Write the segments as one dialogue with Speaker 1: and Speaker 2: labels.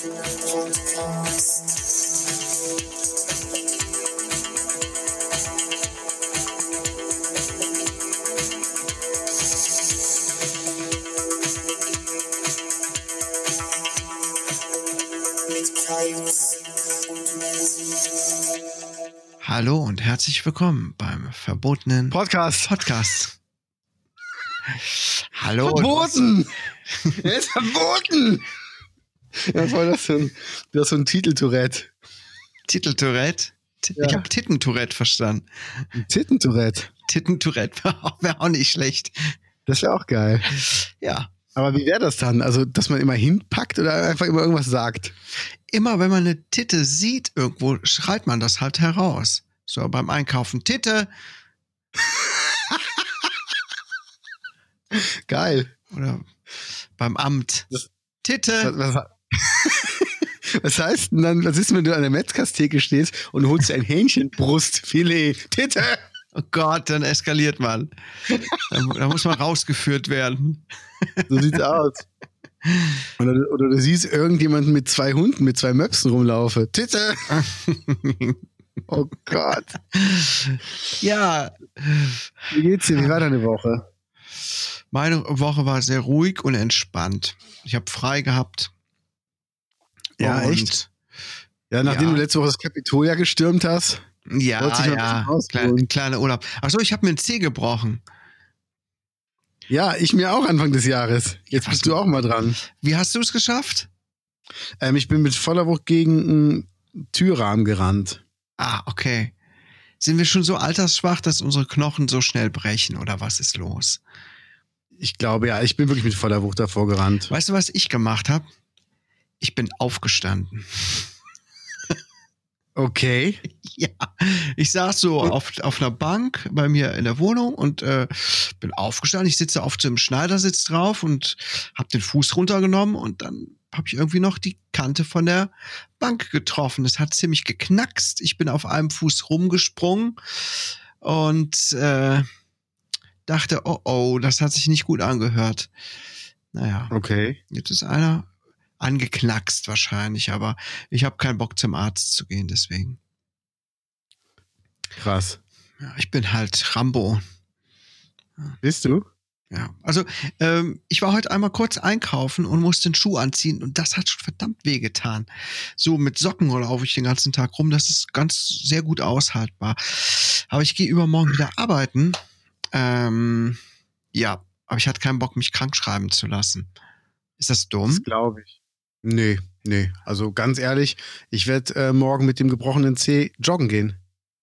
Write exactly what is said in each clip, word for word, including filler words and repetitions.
Speaker 1: Hallo und herzlich willkommen beim verbotenen
Speaker 2: Podcast.
Speaker 1: Podcast. Hallo.
Speaker 2: Verboten! Er ist verboten! Ja, voll, das so ein, das ist so ein Titeltourette.
Speaker 1: Titeltourette? T-
Speaker 2: Ja.
Speaker 1: Ich habe Tittentourette verstanden.
Speaker 2: Ein Tittentourette.
Speaker 1: Tittentourette wäre auch nicht schlecht.
Speaker 2: Das wäre auch geil.
Speaker 1: Ja.
Speaker 2: Aber wie wäre das dann? Also, dass man immer hinpackt oder einfach immer irgendwas sagt?
Speaker 1: Immer wenn man eine Titte sieht irgendwo, schreit man das halt heraus. So beim Einkaufen. Titte!
Speaker 2: Geil.
Speaker 1: Oder beim Amt.
Speaker 2: Das-
Speaker 1: Titte!
Speaker 2: Was, was, was heißt denn dann, was ist, wenn du an der Metzgerstheke stehst und holst dir ein Hähnchenbrustfilet? Titte!
Speaker 1: Oh Gott, dann eskaliert man. Da, da muss man rausgeführt werden.
Speaker 2: So sieht's aus. Oder, oder du siehst irgendjemanden mit zwei Hunden, mit zwei Möpsen rumlaufen. Titte! Oh Gott.
Speaker 1: Ja,
Speaker 2: Wie geht's dir? Wie war deine Woche?
Speaker 1: meine Woche war sehr ruhig und entspannt. Ich habe frei gehabt.
Speaker 2: Ja,
Speaker 1: und
Speaker 2: echt? Ja, nachdem
Speaker 1: Ja.
Speaker 2: du letzte Woche das Kapitol ja gestürmt hast.
Speaker 1: Ja,
Speaker 2: Wollte sich mal ein
Speaker 1: ja,
Speaker 2: bisschen ausruhen.
Speaker 1: kleiner kleine Urlaub. Achso, ich habe mir einen Zeh gebrochen.
Speaker 2: Ja, ich mir auch Anfang des Jahres. Jetzt
Speaker 1: Was
Speaker 2: bist du auch mal dran.
Speaker 1: Wie hast du es geschafft?
Speaker 2: Ähm, ich bin mit voller Wucht gegen einen Türrahmen gerannt.
Speaker 1: Ah, okay. Sind wir schon so altersschwach, dass unsere Knochen so schnell brechen oder was ist los?
Speaker 2: Ich glaube ja, ich bin wirklich mit voller Wucht davor gerannt.
Speaker 1: Weißt du, was ich gemacht habe? Ich bin aufgestanden.
Speaker 2: Okay.
Speaker 1: Ja, ich saß so auf, auf einer Bank bei mir in der Wohnung und äh, bin aufgestanden. Ich sitze auf so einem Schneidersitz drauf und habe den Fuß runtergenommen und dann habe ich irgendwie noch die Kante von der Bank getroffen. Es hat ziemlich geknackst. Ich bin auf einem Fuß rumgesprungen und äh, dachte, oh oh, das hat sich nicht gut angehört. Naja,
Speaker 2: Okay.
Speaker 1: jetzt ist einer angeknackst wahrscheinlich, aber ich habe keinen Bock zum Arzt zu gehen, deswegen.
Speaker 2: Krass.
Speaker 1: Ja, ich bin halt Rambo.
Speaker 2: Bist du?
Speaker 1: Ja, also ähm, ich war heute einmal kurz einkaufen und musste einen Schuh anziehen und das hat schon verdammt wehgetan. So mit Socken laufe ich den ganzen Tag rum, das ist ganz sehr gut aushaltbar. Aber ich gehe übermorgen wieder arbeiten. Ähm, ja, aber ich hatte keinen Bock, mich krank schreiben zu lassen. Ist das dumm?
Speaker 2: Das glaube ich. Nee, nee. Also ganz ehrlich, ich werde äh, morgen mit dem gebrochenen Zeh joggen gehen.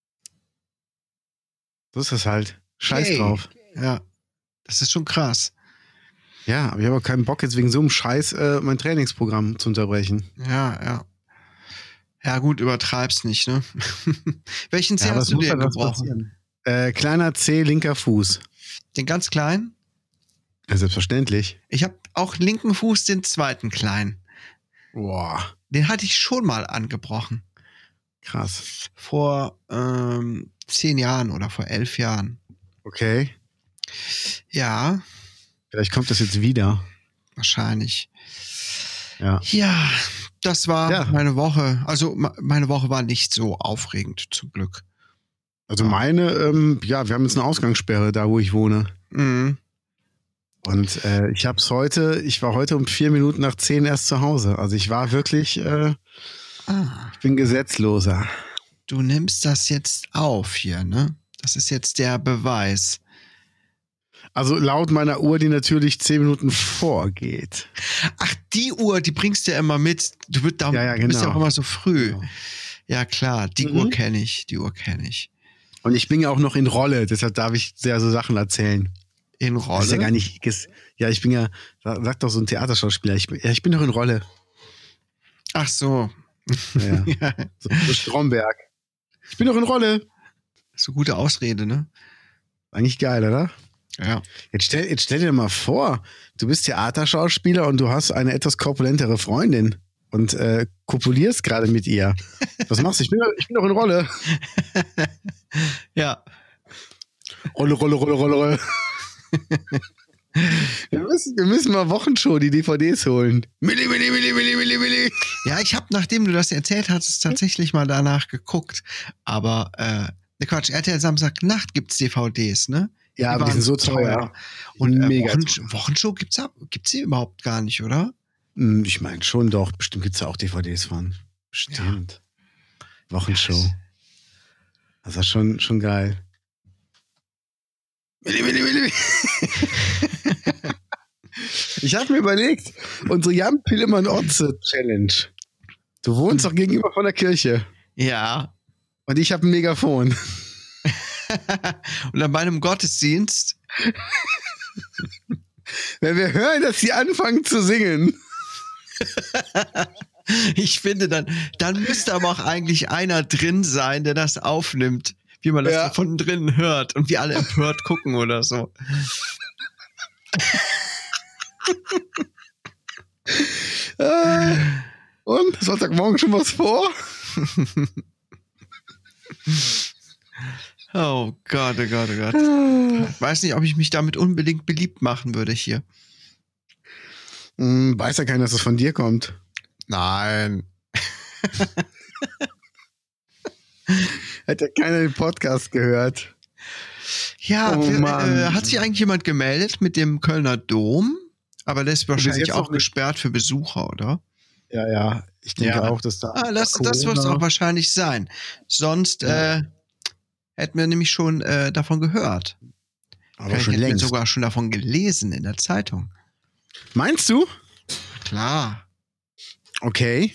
Speaker 2: So ist das halt. Scheiß
Speaker 1: Yay.
Speaker 2: drauf.
Speaker 1: Ja, das ist schon krass.
Speaker 2: Ja, aber ich habe auch keinen Bock, jetzt wegen so einem Scheiß äh, mein Trainingsprogramm zu unterbrechen.
Speaker 1: Ja, ja. Ja gut, übertreib's nicht, ne? Welchen Zeh
Speaker 2: Ja, aber
Speaker 1: hast
Speaker 2: es
Speaker 1: du
Speaker 2: muss
Speaker 1: dir
Speaker 2: halt was
Speaker 1: gebrochen?
Speaker 2: passieren. Äh, kleiner Zeh, linker Fuß.
Speaker 1: Den ganz kleinen?
Speaker 2: Ja, selbstverständlich.
Speaker 1: Ich habe auch linken Fuß, den zweiten kleinen.
Speaker 2: Boah,
Speaker 1: Den hatte ich schon mal angebrochen.
Speaker 2: krass.
Speaker 1: Vor ähm, zehn Jahren oder vor elf Jahren.
Speaker 2: Okay.
Speaker 1: Ja,
Speaker 2: Vielleicht kommt das jetzt wieder.
Speaker 1: wahrscheinlich.
Speaker 2: Ja.
Speaker 1: Ja, das war
Speaker 2: Ja.
Speaker 1: meine Woche. Also ma- meine Woche war nicht so aufregend, zum Glück.
Speaker 2: Also meine, ähm, ja, wir haben jetzt eine Ausgangssperre da, wo ich wohne.
Speaker 1: Mhm.
Speaker 2: Und äh, ich hab's heute, ich war heute um vier Minuten nach zehn erst zu Hause. Also ich war wirklich, äh,
Speaker 1: Ah,
Speaker 2: ich bin Gesetzloser.
Speaker 1: du nimmst das jetzt auf hier, ne? Das ist jetzt der Beweis.
Speaker 2: Also laut meiner Uhr, die natürlich zehn Minuten vorgeht.
Speaker 1: Ach, die Uhr, die bringst du ja immer mit. Du, wird da,
Speaker 2: Ja, ja,
Speaker 1: du bist ja
Speaker 2: genau.
Speaker 1: auch immer so früh.
Speaker 2: Genau.
Speaker 1: Ja, klar, die
Speaker 2: Mhm.
Speaker 1: Uhr kenne ich, die Uhr kenne ich.
Speaker 2: Und ich bin ja auch noch in Rolle, deshalb darf ich sehr so Sachen erzählen.
Speaker 1: In
Speaker 2: Das
Speaker 1: Rolle.
Speaker 2: ist ja gar nicht, ges- ja, ich bin ja, sa- sagt doch so ein Theaterschauspieler, ich bin, ja, ich bin doch in Rolle.
Speaker 1: Ach so.
Speaker 2: Ja, ja.
Speaker 1: Ja,
Speaker 2: So, so Stromberg. Ich bin doch in Rolle.
Speaker 1: so gute Ausrede, ne?
Speaker 2: Eigentlich geil, oder?
Speaker 1: Ja.
Speaker 2: Jetzt stell, jetzt stell dir mal vor, du bist Theaterschauspieler und du hast eine etwas korpulentere Freundin und äh, kopulierst gerade mit ihr. Was machst du? Ich bin, ich bin doch in Rolle.
Speaker 1: Ja.
Speaker 2: Rolle, Rolle, Rolle, Rolle, Rolle. Wir müssen, wir müssen mal Wochenshow die D V Ds holen. Milli, milli, milli, milli, milli, milli.
Speaker 1: Ja, ich habe, nachdem du das erzählt hattest, tatsächlich mal danach geguckt. Aber, äh, ne Quatsch, R T L Samstagnacht gibt's D V Ds, ne?
Speaker 2: Ja, aber die sind so teuer.
Speaker 1: Und äh,
Speaker 2: Mega
Speaker 1: Wochen,
Speaker 2: teuer.
Speaker 1: Wochenshow gibt's, gibt's die überhaupt gar nicht, oder?
Speaker 2: Hm, Ich meine schon doch. Bestimmt gibt es da auch D V Ds von. Bestimmt. Wochenshow.
Speaker 1: Yes.
Speaker 2: Das war schon, schon geil. Milli, milli, milli. Ich habe mir überlegt, unsere Jan Pillemann Otze Challenge. Du wohnst doch gegenüber von der Kirche.
Speaker 1: Ja.
Speaker 2: Und ich habe ein Megafon.
Speaker 1: Und an meinem Gottesdienst.
Speaker 2: Wenn wir hören, dass sie anfangen zu singen.
Speaker 1: Ich finde, dann, dann müsste aber auch eigentlich einer drin sein, der das aufnimmt, wie man das
Speaker 2: Ja.
Speaker 1: so von drinnen hört und wir alle empört gucken oder so.
Speaker 2: Äh, Und? Sonntagmorgen schon was vor?
Speaker 1: Oh Gott, oh Gott, oh Gott. Ich weiß nicht, ob ich mich damit unbedingt beliebt machen würde hier.
Speaker 2: Hm, weiß ja keiner, dass es von dir kommt.
Speaker 1: Nein.
Speaker 2: Hat ja keiner den Podcast gehört.
Speaker 1: Ja,
Speaker 2: Oh
Speaker 1: wer-
Speaker 2: Mann.
Speaker 1: äh, hat sich eigentlich jemand gemeldet mit dem Kölner Dom? Aber der ist wahrscheinlich
Speaker 2: jetzt noch
Speaker 1: auch
Speaker 2: nicht.
Speaker 1: gesperrt für Besucher, oder?
Speaker 2: Ja, ja. Ich denke
Speaker 1: Ja.
Speaker 2: auch, dass da.
Speaker 1: Ah, das, das wird es
Speaker 2: Corona-
Speaker 1: auch wahrscheinlich sein. Sonst
Speaker 2: Ja.
Speaker 1: äh, hätten wir nämlich schon äh, davon gehört.
Speaker 2: Aber
Speaker 1: Vielleicht
Speaker 2: schon
Speaker 1: hätten wir
Speaker 2: längst.
Speaker 1: sogar schon davon gelesen in der Zeitung.
Speaker 2: Meinst du?
Speaker 1: Klar.
Speaker 2: Okay.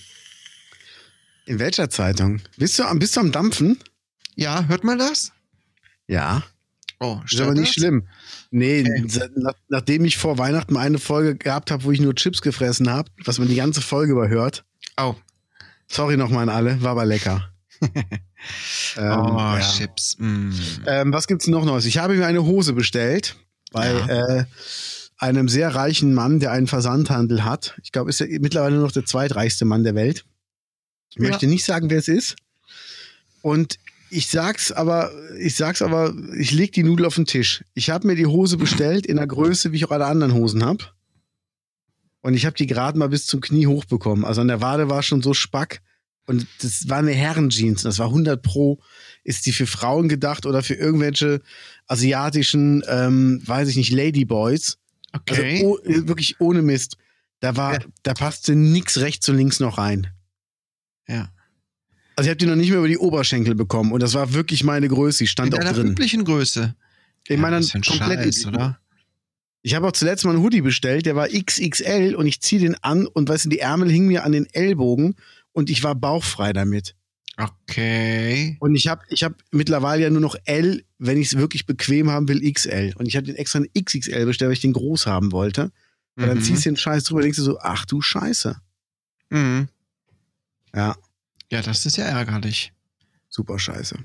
Speaker 2: In welcher Zeitung? Bist du, am- bist du am Dampfen?
Speaker 1: Ja, hört man das?
Speaker 2: Ja.
Speaker 1: Oh,
Speaker 2: Ist aber nicht
Speaker 1: das?
Speaker 2: schlimm. Nee,
Speaker 1: Okay.
Speaker 2: se- nach, nachdem ich vor Weihnachten mal eine Folge gehabt habe, wo ich nur Chips gefressen habe, was man die ganze Folge überhört.
Speaker 1: Oh,
Speaker 2: Sorry nochmal an alle, war aber lecker. ähm,
Speaker 1: oh
Speaker 2: ja.
Speaker 1: Chips. Mm.
Speaker 2: ähm, was gibt's noch Neues? Ich habe mir eine Hose bestellt bei
Speaker 1: Ja.
Speaker 2: äh, einem sehr reichen Mann, der einen Versandhandel hat. Ich glaube, ist er mittlerweile nur noch der zweitreichste Mann der Welt. Ich
Speaker 1: Ja.
Speaker 2: möchte nicht sagen, wer es ist. Und ich sag's aber, ich sag's aber, ich leg die Nudel auf den Tisch. Ich habe mir die Hose bestellt in der Größe, wie ich auch alle anderen Hosen habe. Und ich habe die gerade mal bis zum Knie hochbekommen. Also an der Wade war schon so spack. Und das war eine Herrenjeans. Das war hundert Pro. Ist die für Frauen gedacht oder für irgendwelche asiatischen, ähm, weiß ich nicht, Ladyboys?
Speaker 1: Okay.
Speaker 2: Also oh, wirklich ohne Mist. Da war,
Speaker 1: Ja.
Speaker 2: da passte nix rechts und links noch rein.
Speaker 1: Ja.
Speaker 2: Also ich habe die noch nicht mehr über die Oberschenkel bekommen und das war wirklich meine Größe, die stand
Speaker 1: In
Speaker 2: auch
Speaker 1: deiner
Speaker 2: drin.
Speaker 1: üblichen Größe.
Speaker 2: In meiner
Speaker 1: das ist ein
Speaker 2: komplett
Speaker 1: Scheiß,
Speaker 2: üblichen.
Speaker 1: oder?
Speaker 2: Ich habe auch zuletzt mal einen Hoodie bestellt, der war X X L und ich ziehe den an und weißt du, die Ärmel hingen mir an den Ellbogen und ich war bauchfrei damit.
Speaker 1: Okay.
Speaker 2: Und ich habe ich hab mittlerweile ja nur noch L, wenn ich es wirklich bequem haben will, X L. Und ich habe den extra einen X X L bestellt, weil ich den groß haben wollte. Und dann
Speaker 1: Mhm.
Speaker 2: ziehst du den Scheiß drüber und denkst du so, ach du Scheiße.
Speaker 1: Mhm.
Speaker 2: Ja,
Speaker 1: Ja, das ist ja ärgerlich.
Speaker 2: super Scheiße.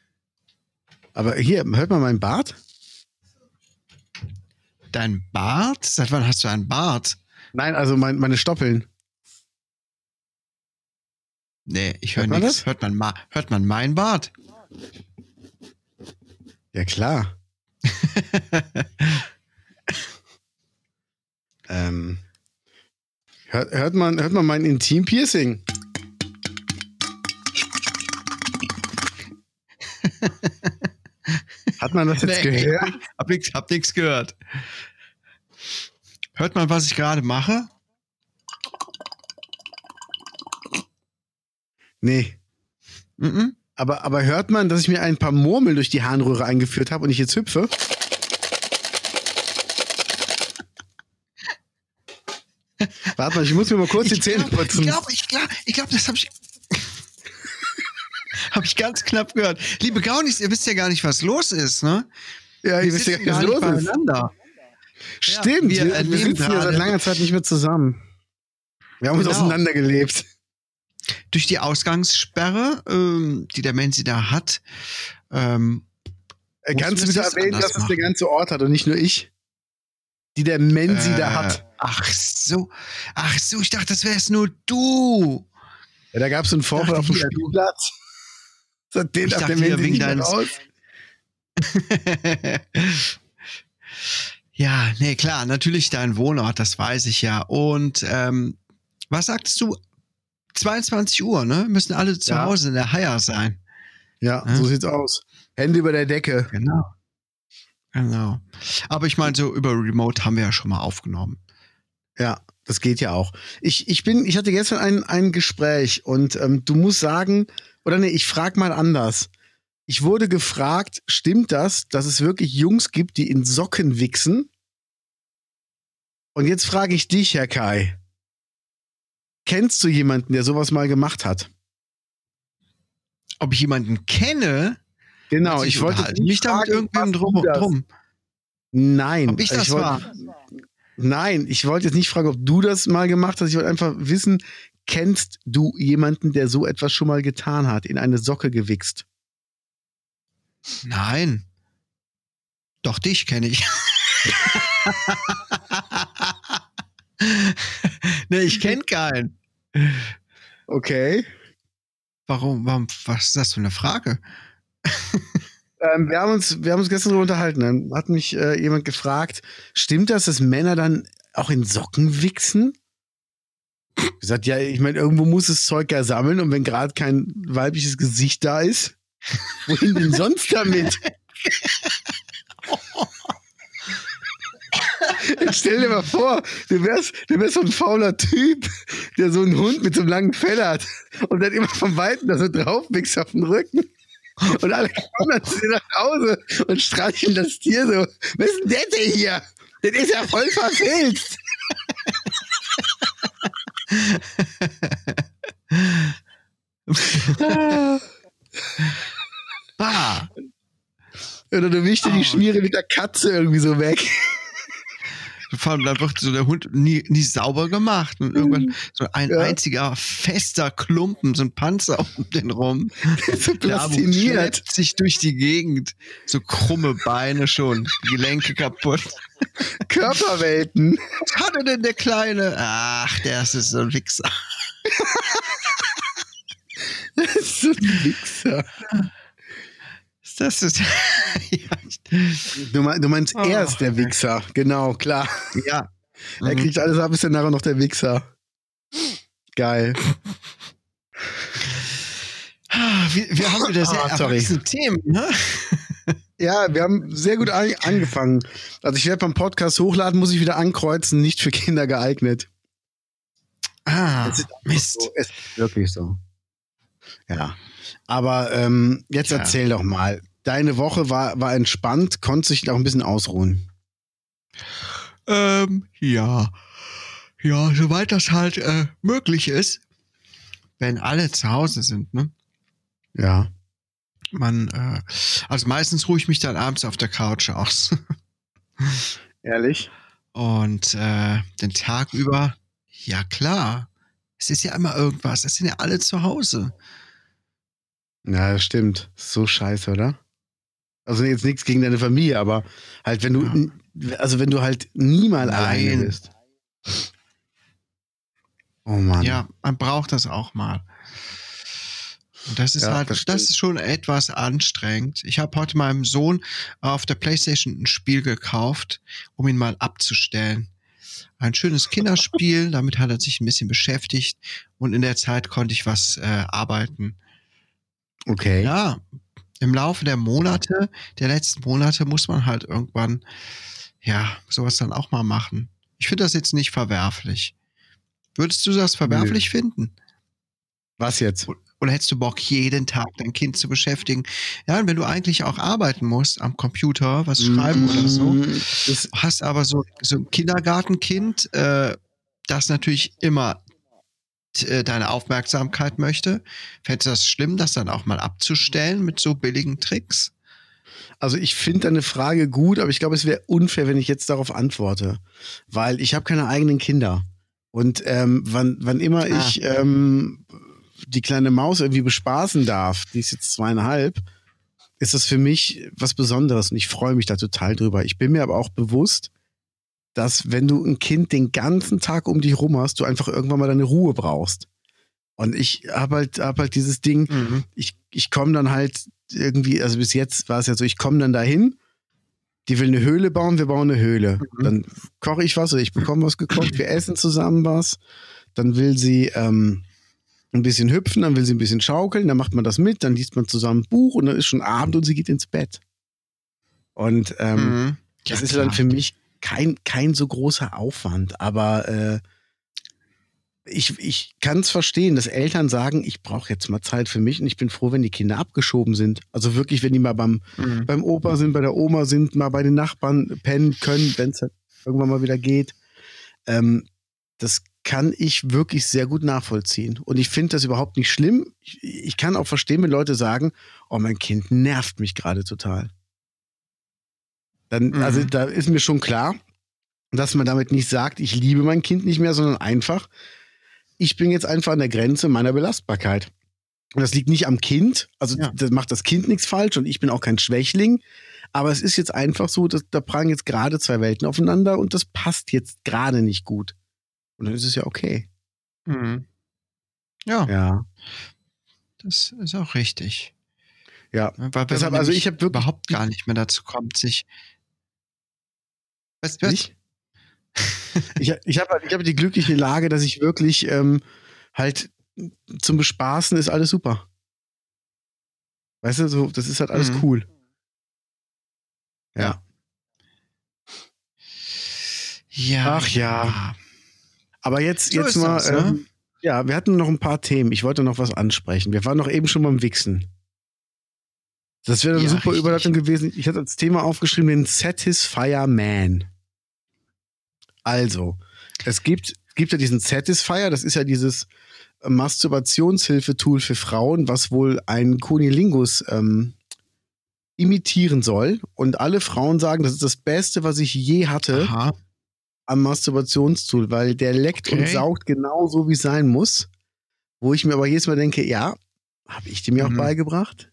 Speaker 2: Aber hier, hört mal meinen Bart?
Speaker 1: Dein Bart? Seit wann hast du einen Bart?
Speaker 2: Nein, also mein, meine Stoppeln.
Speaker 1: Nee, ich höre
Speaker 2: Hört man
Speaker 1: nichts.
Speaker 2: das?
Speaker 1: Hört man, ma hört man mein Bart?
Speaker 2: Ja, klar. ähm, hört, hört, man, hört man mein Intim-Piercing? Hat man das jetzt
Speaker 1: Nee.
Speaker 2: gehört?
Speaker 1: Hab nix, hab nix gehört. Hört man, was ich gerade mache?
Speaker 2: Nee.
Speaker 1: Mhm.
Speaker 2: Aber, aber hört man, dass ich mir ein paar Murmeln durch die Harnröhre eingeführt habe und ich jetzt hüpfe? Warte mal, ich muss mir mal kurz die
Speaker 1: Ich
Speaker 2: Zähne
Speaker 1: glaube,
Speaker 2: putzen.
Speaker 1: ich glaube, ich glaube, ich glaub, das habe ich. Habe ich ganz knapp gehört. Liebe Gaunis, ihr wisst ja gar nicht, was los ist, ne?
Speaker 2: Ja, ihr
Speaker 1: Wir
Speaker 2: wisst ja
Speaker 1: sitzen
Speaker 2: gar nicht, was los ist.
Speaker 1: beieinander.
Speaker 2: Stimmt,
Speaker 1: wir
Speaker 2: wir, wir
Speaker 1: erleben
Speaker 2: sitzen ja seit
Speaker 1: gerade-
Speaker 2: langer Zeit nicht mehr zusammen. Wir haben uns
Speaker 1: Genau.
Speaker 2: auseinandergelebt.
Speaker 1: Durch die Ausgangssperre, ähm, die der Menzi da hat, ähm,
Speaker 2: Äh,
Speaker 1: Musst
Speaker 2: Kannst
Speaker 1: du
Speaker 2: du
Speaker 1: das
Speaker 2: bitte
Speaker 1: jetzt
Speaker 2: erwähnen,
Speaker 1: anders
Speaker 2: dass es der
Speaker 1: machen?
Speaker 2: ganze Ort hat und nicht nur ich? Die der Menzi da
Speaker 1: äh,
Speaker 2: hat.
Speaker 1: Ach so. Ach so, ich dachte, das wär's nur du.
Speaker 2: Ja, da gab es einen Vorfall
Speaker 1: dachte
Speaker 2: auf dem
Speaker 1: hier-
Speaker 2: Spielplatz. Seitdem
Speaker 1: Ich
Speaker 2: darf der
Speaker 1: dachte hier
Speaker 2: Menzi
Speaker 1: wegen
Speaker 2: nicht mehr
Speaker 1: deines-
Speaker 2: raus.
Speaker 1: Ja, nee, klar, natürlich dein Wohnort, das weiß ich ja. Und ähm, was sagst du? zweiundzwanzig Uhr, ne? Müssen alle zu
Speaker 2: Ja,
Speaker 1: Hause in der Haier sein.
Speaker 2: ja, so
Speaker 1: Ne?
Speaker 2: sieht's aus. Hände über der Decke.
Speaker 1: Genau, genau. Aber ich meine, so über Remote haben wir ja schon mal aufgenommen.
Speaker 2: Ja, das geht ja auch. Ich, ich bin, ich hatte gestern ein, ein Gespräch und ähm, du musst sagen, oder nee, ich frag mal anders. Ich wurde gefragt, stimmt das, dass es wirklich Jungs gibt, die in Socken wichsen? Und jetzt frage ich dich, Herr Kai. Kennst du jemanden, der sowas mal gemacht hat?
Speaker 1: Ob ich jemanden kenne?
Speaker 2: Genau,
Speaker 1: ich
Speaker 2: ich wollte
Speaker 1: unterhalte mich da mit irgendwem drum, drum.
Speaker 2: Nein.
Speaker 1: Ob ich das
Speaker 2: ich wollt,
Speaker 1: war?
Speaker 2: Nein, ich wollte jetzt nicht fragen, ob du das mal gemacht hast. Ich wollte einfach wissen, kennst du jemanden, der so etwas schon mal getan hat, in eine Socke gewichst?
Speaker 1: Nein. Doch, dich kenne ich. Nee, ich kenne keinen.
Speaker 2: Okay.
Speaker 1: Warum, warum? Was ist das für eine Frage?
Speaker 2: Ähm, wir, haben uns, wir haben uns gestern darüber unterhalten. Dann hat mich äh, jemand gefragt, stimmt das, dass Männer dann auch in Socken wichsen? Ich gesagt, ja, ich meine, irgendwo muss das Zeug ja sammeln und wenn gerade kein weibliches Gesicht da ist, wohin denn sonst damit? Jetzt stell dir mal vor, du wärst, du wärst so ein fauler Typ, der so einen Hund mit so einem langen Fell hat und dann immer vom Weiten da so drauf wichst auf den Rücken. Und alle kommen dann zu dir nach Hause und streicheln das Tier so. Was ist denn der denn hier? Das ist ja voll verfilzt.
Speaker 1: Ah.
Speaker 2: Oder du wischst dir die Schmiere mit der Katze irgendwie so weg.
Speaker 1: Vor allem, dann wird so der Hund nie, nie sauber gemacht und irgendwann so ein
Speaker 2: Ja.
Speaker 1: einziger fester Klumpen, so ein Panzer um den rum.
Speaker 2: So
Speaker 1: Der Abo
Speaker 2: plastiniert.
Speaker 1: schleppt sich durch die Gegend. So krumme Beine schon, Gelenke kaputt.
Speaker 2: Körperwelten.
Speaker 1: Was hatte denn der Kleine? Ach, der ist so ein Wichser.
Speaker 2: Das ist so ein Wichser.
Speaker 1: Das ist ja.
Speaker 2: Du, mein, du meinst,
Speaker 1: Oh,
Speaker 2: er ist der Wichser. Genau, klar.
Speaker 1: Ja.
Speaker 2: Er
Speaker 1: Mhm.
Speaker 2: kriegt alles ab, ist dann nachher noch der Wichser. Geil.
Speaker 1: Ah, Wir, wir haben wieder sehr
Speaker 2: Ah, sorry.
Speaker 1: erwachsene Themen, ne?
Speaker 2: Ja, wir haben sehr gut an, angefangen. Also ich werde beim Podcast hochladen, muss ich wieder ankreuzen, nicht für Kinder geeignet.
Speaker 1: Ah,
Speaker 2: Es ist
Speaker 1: Mist.
Speaker 2: So, es ist wirklich so. Ja. Aber ähm, jetzt
Speaker 1: Tja.
Speaker 2: erzähl doch mal. Deine Woche war, war entspannt, konntest dich auch ein bisschen ausruhen.
Speaker 1: Ähm, ja. Ja, soweit das halt äh, möglich ist, wenn alle zu Hause sind, ne?
Speaker 2: Ja.
Speaker 1: Man, äh, also meistens ruhe ich mich dann abends auf der Couch aus.
Speaker 2: Ehrlich?
Speaker 1: Und äh, den Tag über, ja klar. Es ist ja immer irgendwas. Es sind ja alle zu Hause.
Speaker 2: Ja, das stimmt. So scheiße, oder? Also jetzt nichts gegen deine Familie, aber halt, wenn du, also wenn du halt niemals alleine
Speaker 1: Nein.
Speaker 2: bist. Oh Mann.
Speaker 1: Ja, man braucht das auch mal. Und das ist
Speaker 2: Ja,
Speaker 1: halt,
Speaker 2: das
Speaker 1: das,
Speaker 2: stimmt.
Speaker 1: ist schon etwas anstrengend. Ich habe heute meinem Sohn auf der PlayStation ein Spiel gekauft, um ihn mal abzustellen. Ein schönes Kinderspiel, damit hat er sich ein bisschen beschäftigt und in der Zeit konnte ich was äh, arbeiten.
Speaker 2: Okay.
Speaker 1: Ja, im Laufe der Monate, der letzten Monate muss man halt irgendwann, ja, sowas dann auch mal machen. Ich finde das jetzt nicht verwerflich. Würdest du das verwerflich finden?
Speaker 2: Was jetzt?
Speaker 1: Oder hättest du Bock, jeden Tag dein Kind zu beschäftigen? Ja, und wenn du eigentlich auch arbeiten musst am Computer, was schreiben oder so,
Speaker 2: Mm, das,
Speaker 1: hast aber so, so ein Kindergartenkind, äh, das natürlich immer äh, deine Aufmerksamkeit möchte. Fändest du das schlimm, das dann auch mal abzustellen mit so billigen Tricks?
Speaker 2: also ich finde deine Frage gut, aber ich glaube, es wäre unfair, wenn ich jetzt darauf antworte. Weil ich habe keine eigenen Kinder. Und ähm, wann, wann immer
Speaker 1: Ah.
Speaker 2: ich ähm, die kleine Maus irgendwie bespaßen darf, die ist jetzt zweieinhalb, ist das für mich was Besonderes und ich freue mich da total drüber. Ich bin mir aber auch bewusst, dass wenn du ein Kind den ganzen Tag um dich rum hast, du einfach irgendwann mal deine Ruhe brauchst. Und ich habe halt, hab halt dieses Ding,
Speaker 1: Mhm.
Speaker 2: ich, ich komme dann halt irgendwie, also bis jetzt war es ja so, ich komme dann dahin Die will eine Höhle bauen, wir bauen eine Höhle.
Speaker 1: Mhm.
Speaker 2: Dann koche ich was oder ich bekomme was gekocht, wir essen zusammen was. Dann will sie ähm, ein bisschen hüpfen, dann will sie ein bisschen schaukeln, dann macht man das mit, dann liest man zusammen ein Buch und dann ist schon Abend und sie geht ins Bett. Und ähm,
Speaker 1: Mhm.
Speaker 2: das
Speaker 1: Ja,
Speaker 2: ist
Speaker 1: klar.
Speaker 2: dann für mich kein, kein so großer Aufwand, aber äh, ich, ich kann es verstehen, dass Eltern sagen, ich brauche jetzt mal Zeit für mich und ich bin froh, wenn die Kinder abgeschoben sind. Also wirklich, wenn die mal beim,
Speaker 1: Mhm.
Speaker 2: beim Opa sind, bei der Oma sind, mal bei den Nachbarn pennen können, wenn es halt irgendwann mal wieder geht. Ähm, das kann ich wirklich sehr gut nachvollziehen. Und ich finde das überhaupt nicht schlimm. Ich, ich kann auch verstehen, wenn Leute sagen, oh, mein Kind nervt mich gerade total. Dann,
Speaker 1: Mhm.
Speaker 2: also da ist mir schon klar, dass man damit nicht sagt, ich liebe mein Kind nicht mehr, sondern einfach, ich bin jetzt einfach an der Grenze meiner Belastbarkeit. Und das liegt nicht am Kind, also
Speaker 1: Ja.
Speaker 2: das macht das Kind nichts falsch und ich bin auch kein Schwächling, aber es ist jetzt einfach so, dass da prallen jetzt gerade zwei Welten aufeinander und das passt jetzt gerade nicht gut. Und dann ist es ja okay.
Speaker 1: Mhm. Ja,
Speaker 2: Ja,
Speaker 1: das ist auch richtig.
Speaker 2: ja.
Speaker 1: Weil wenn
Speaker 2: Deshalb,
Speaker 1: man
Speaker 2: also
Speaker 1: nämlich
Speaker 2: ich habe wirklich
Speaker 1: überhaupt gar nicht mehr dazu kommt, sich. Was, was?
Speaker 2: nicht. Ich, ich habe ich hab die glückliche Lage, dass ich wirklich ähm, halt zum Bespaßen ist alles super. Weißt du, so, das ist halt alles
Speaker 1: Mhm.
Speaker 2: cool. Ja.
Speaker 1: Ja. Ja.
Speaker 2: Ach ja. Aber jetzt,
Speaker 1: So
Speaker 2: jetzt
Speaker 1: ist
Speaker 2: mal,
Speaker 1: das, ne?
Speaker 2: ähm, ja, wir hatten noch ein paar Themen. Ich wollte noch was ansprechen. Wir waren noch eben schon beim Wichsen. Das wäre eine
Speaker 1: Ja,
Speaker 2: super
Speaker 1: richtig.
Speaker 2: Überleitung gewesen. Ich hatte als Thema aufgeschrieben den Satisfier Man. Also, es gibt, gibt ja diesen Satisfier, das ist ja dieses Masturbationshilfetool für Frauen, was wohl ein Cunnilingus ähm, imitieren soll. Und alle Frauen sagen, das ist das Beste, was ich je hatte
Speaker 1: Aha.
Speaker 2: am Masturbationstool, weil der leckt und
Speaker 1: Okay.
Speaker 2: saugt genau so, wie es sein muss. Wo ich mir aber jedes Mal denke, ja, habe ich dir mir
Speaker 1: Mhm.
Speaker 2: auch beigebracht?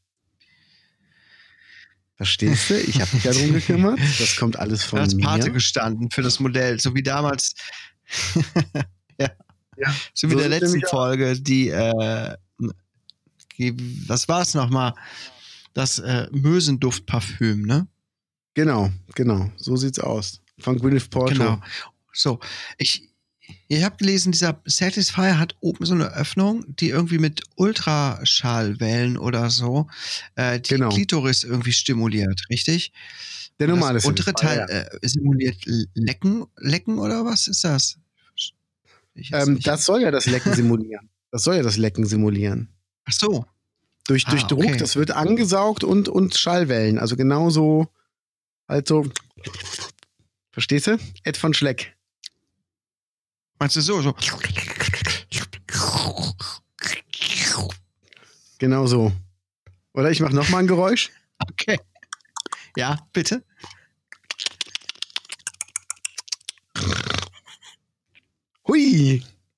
Speaker 2: Verstehst du? Ich habe mich ja drum gekümmert. Das kommt alles
Speaker 1: Du
Speaker 2: von
Speaker 1: hast Pate
Speaker 2: mir.
Speaker 1: gestanden für das Modell, so wie damals. Ja.
Speaker 2: Ja,
Speaker 1: So wie
Speaker 2: so
Speaker 1: der
Speaker 2: sieht's
Speaker 1: letzten
Speaker 2: nämlich aus.
Speaker 1: Folge, die, äh, die, was war es nochmal? Das äh, Mösenduftparfüm, ne?
Speaker 2: Genau, genau. So sieht's aus. Von Gwyneth Paltrow.
Speaker 1: Genau. So, ich, ich habe gelesen, dieser Satisfier hat oben so eine Öffnung, die irgendwie mit Ultraschallwellen oder so äh, die
Speaker 2: Genau.
Speaker 1: Klitoris irgendwie stimuliert, richtig?
Speaker 2: Der
Speaker 1: Und
Speaker 2: normale
Speaker 1: das untere
Speaker 2: Satisfier,
Speaker 1: Teil äh, simuliert Lecken, Lecken oder was ist das? Ich jetzt
Speaker 2: Ähm,
Speaker 1: nicht.
Speaker 2: das soll ja das Lecken simulieren. Das soll ja das Lecken simulieren.
Speaker 1: Ach so.
Speaker 2: Durch, durch
Speaker 1: Ah,
Speaker 2: Druck,
Speaker 1: okay.
Speaker 2: das wird angesaugt und, und Schallwellen. Also genauso, halt so. Verstehst du? Ed von Schleck.
Speaker 1: Meinst du so? so?
Speaker 2: Genau so. Oder ich mache nochmal ein Geräusch.
Speaker 1: Okay. Ja, bitte.
Speaker 2: Hui.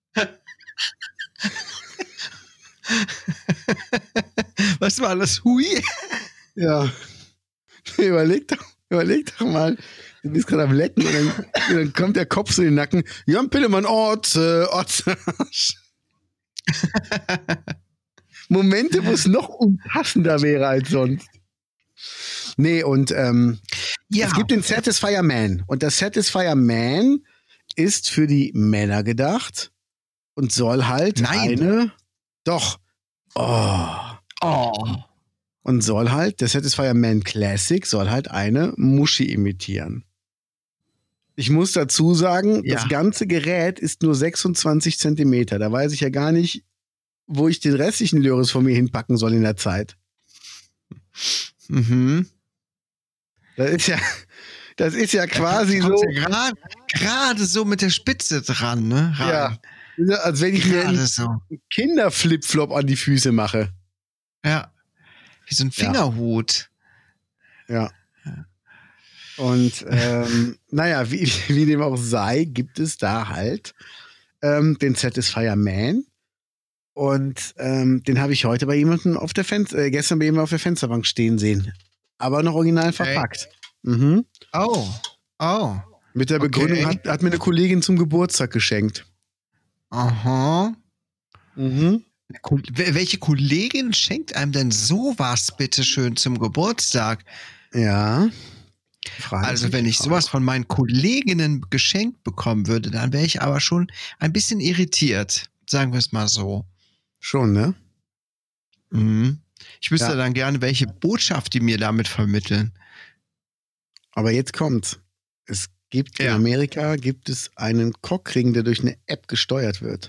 Speaker 1: Was war das? Hui?
Speaker 2: Ja. Überleg doch, überleg doch mal. Du bist gerade am Lecken und dann, und dann kommt der Kopf so in den Nacken. Jan Pillemann, Otze, Otze. Momente, wo es noch unpassender wäre als sonst. Nee, und ähm,
Speaker 1: Ja.
Speaker 2: es gibt den Satisfier Man. Und der Satisfier Man ist für die Männer gedacht und soll halt
Speaker 1: Nein.
Speaker 2: eine. Doch. Oh.
Speaker 1: Oh.
Speaker 2: Und soll halt, der Satisfier Man Classic soll halt eine Muschi imitieren. Ich muss dazu sagen,
Speaker 1: Ja.
Speaker 2: das ganze Gerät ist nur sechsundzwanzig Zentimeter. Da weiß ich ja gar nicht, wo ich den restlichen Löris von mir hinpacken soll in der Zeit.
Speaker 1: Mhm.
Speaker 2: Das ist ja, das ist ja quasi
Speaker 1: Du kommst
Speaker 2: so,
Speaker 1: ja gerade gerade so mit der Spitze dran, ne? Rein.
Speaker 2: ja, als wenn ich mir
Speaker 1: Gerade
Speaker 2: einen
Speaker 1: so.
Speaker 2: Kinderflipflop an die Füße mache.
Speaker 1: Ja. Wie so ein
Speaker 2: Ja.
Speaker 1: Fingerhut.
Speaker 2: Ja. Und ähm, naja, wie, wie dem auch sei, gibt es da halt ähm, den Satisfier Man. Und ähm, den habe ich heute bei jemandem auf der Fenster, äh, gestern bei jemandem auf der Fensterbank stehen sehen. Aber noch original verpackt. Mhm.
Speaker 1: Oh. Oh.
Speaker 2: Mit der
Speaker 1: Okay.
Speaker 2: Begründung hat, hat mir eine Kollegin zum Geburtstag geschenkt.
Speaker 1: Aha.
Speaker 2: Mhm.
Speaker 1: Ko- wel- Welche Kollegin schenkt einem denn sowas bitte schön zum Geburtstag?
Speaker 2: Ja. Freilich,
Speaker 1: also wenn ich sowas von meinen Kolleginnen geschenkt bekommen würde, dann wäre ich aber schon ein bisschen irritiert. Sagen wir es mal so.
Speaker 2: Schon, ne?
Speaker 1: Mhm. Ich wüsste
Speaker 2: Ja.
Speaker 1: dann gerne, welche Botschaft die mir damit vermitteln.
Speaker 2: Aber jetzt kommt's. Es gibt in
Speaker 1: Ja.
Speaker 2: Amerika gibt es einen Cockring, der durch eine App gesteuert wird.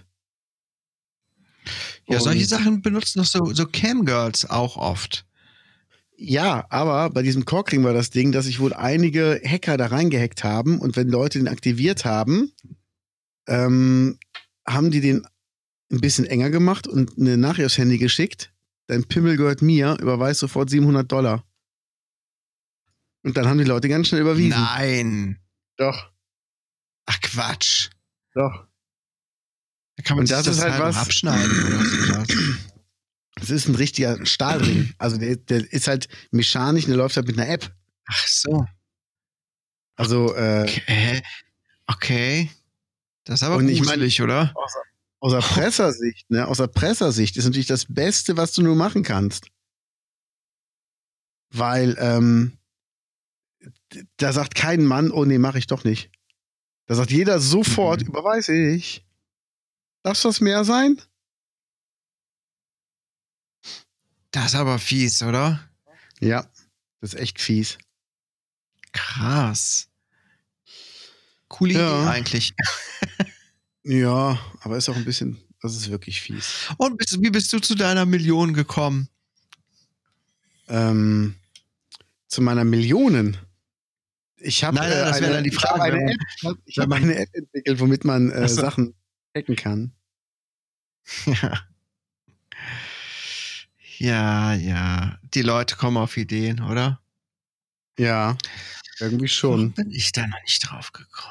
Speaker 1: Ja, solche
Speaker 2: Und-
Speaker 1: Sachen benutzen doch so, so Camgirls auch oft.
Speaker 2: Ja, aber bei diesem Cockring war das Ding, dass sich wohl einige Hacker da reingehackt haben und wenn Leute den aktiviert haben, ähm, haben die den ein bisschen enger gemacht und eine Nachricht aufs Handy geschickt. Dein Pimmel gehört mir, überweist sofort siebenhundert Dollar. Und dann haben die Leute ganz schnell überwiesen.
Speaker 1: Nein.
Speaker 2: Doch,
Speaker 1: Ach Quatsch.
Speaker 2: doch.
Speaker 1: Da kann man
Speaker 2: Und
Speaker 1: sich
Speaker 2: das
Speaker 1: das,
Speaker 2: ist halt
Speaker 1: halt auch
Speaker 2: was-
Speaker 1: abschneiden oder sowas.
Speaker 2: Es ist ein richtiger Stahlring. Also der, der ist halt mechanisch und der läuft halt mit einer App.
Speaker 1: Ach so.
Speaker 2: Also äh,
Speaker 1: Okay. Okay. Das ist aber
Speaker 2: Und ich mein-
Speaker 1: gruselig, oder?
Speaker 2: aus der Pressersicht, ne, aus der Pressersicht ist natürlich das Beste, was du nur machen kannst. Weil ähm, d- da sagt kein Mann, oh nee, mache ich doch nicht. Da sagt jeder sofort,
Speaker 1: Mhm.
Speaker 2: überweise ich. Darf das mehr sein?
Speaker 1: Das ist aber fies, oder?
Speaker 2: Ja, das ist echt fies.
Speaker 1: Krass. Coole
Speaker 2: Ja.
Speaker 1: Idee eigentlich.
Speaker 2: Ja, aber ist auch ein bisschen, das ist wirklich fies.
Speaker 1: Und bist, wie bist du zu deiner Million gekommen?
Speaker 2: Ähm, zu meiner Millionen. Ich habe
Speaker 1: Nein, nein,
Speaker 2: äh,
Speaker 1: das wäre
Speaker 2: eine,
Speaker 1: dann die
Speaker 2: ich hab
Speaker 1: Frage,
Speaker 2: eine
Speaker 1: wenn man-
Speaker 2: App, ich hab, ich
Speaker 1: wenn
Speaker 2: hab
Speaker 1: man-
Speaker 2: eine App entwickelt, womit man äh,
Speaker 1: Ach so.
Speaker 2: Sachen hacken kann.
Speaker 1: Ja. Ja, ja. Die Leute kommen auf Ideen, oder?
Speaker 2: Ja, irgendwie
Speaker 1: Warum
Speaker 2: schon.
Speaker 1: bin ich da noch nicht drauf gekommen?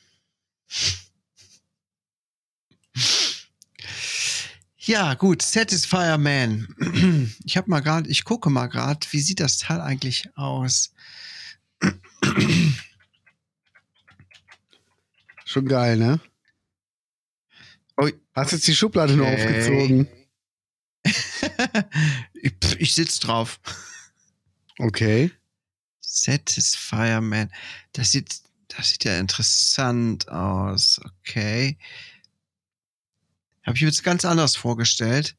Speaker 1: Ja, gut, Satisfier Man. Ich habe mal gerade, ich gucke mal gerade, wie sieht das Teil eigentlich aus?
Speaker 2: Schon geil, ne?
Speaker 1: Ui.
Speaker 2: Hast jetzt die Schublade nur
Speaker 1: Okay.
Speaker 2: aufgezogen.
Speaker 1: ich ich sitz drauf.
Speaker 2: Okay.
Speaker 1: Satisfier Man. Das sieht, das sieht ja interessant aus. Okay. Habe ich mir jetzt ganz anders vorgestellt.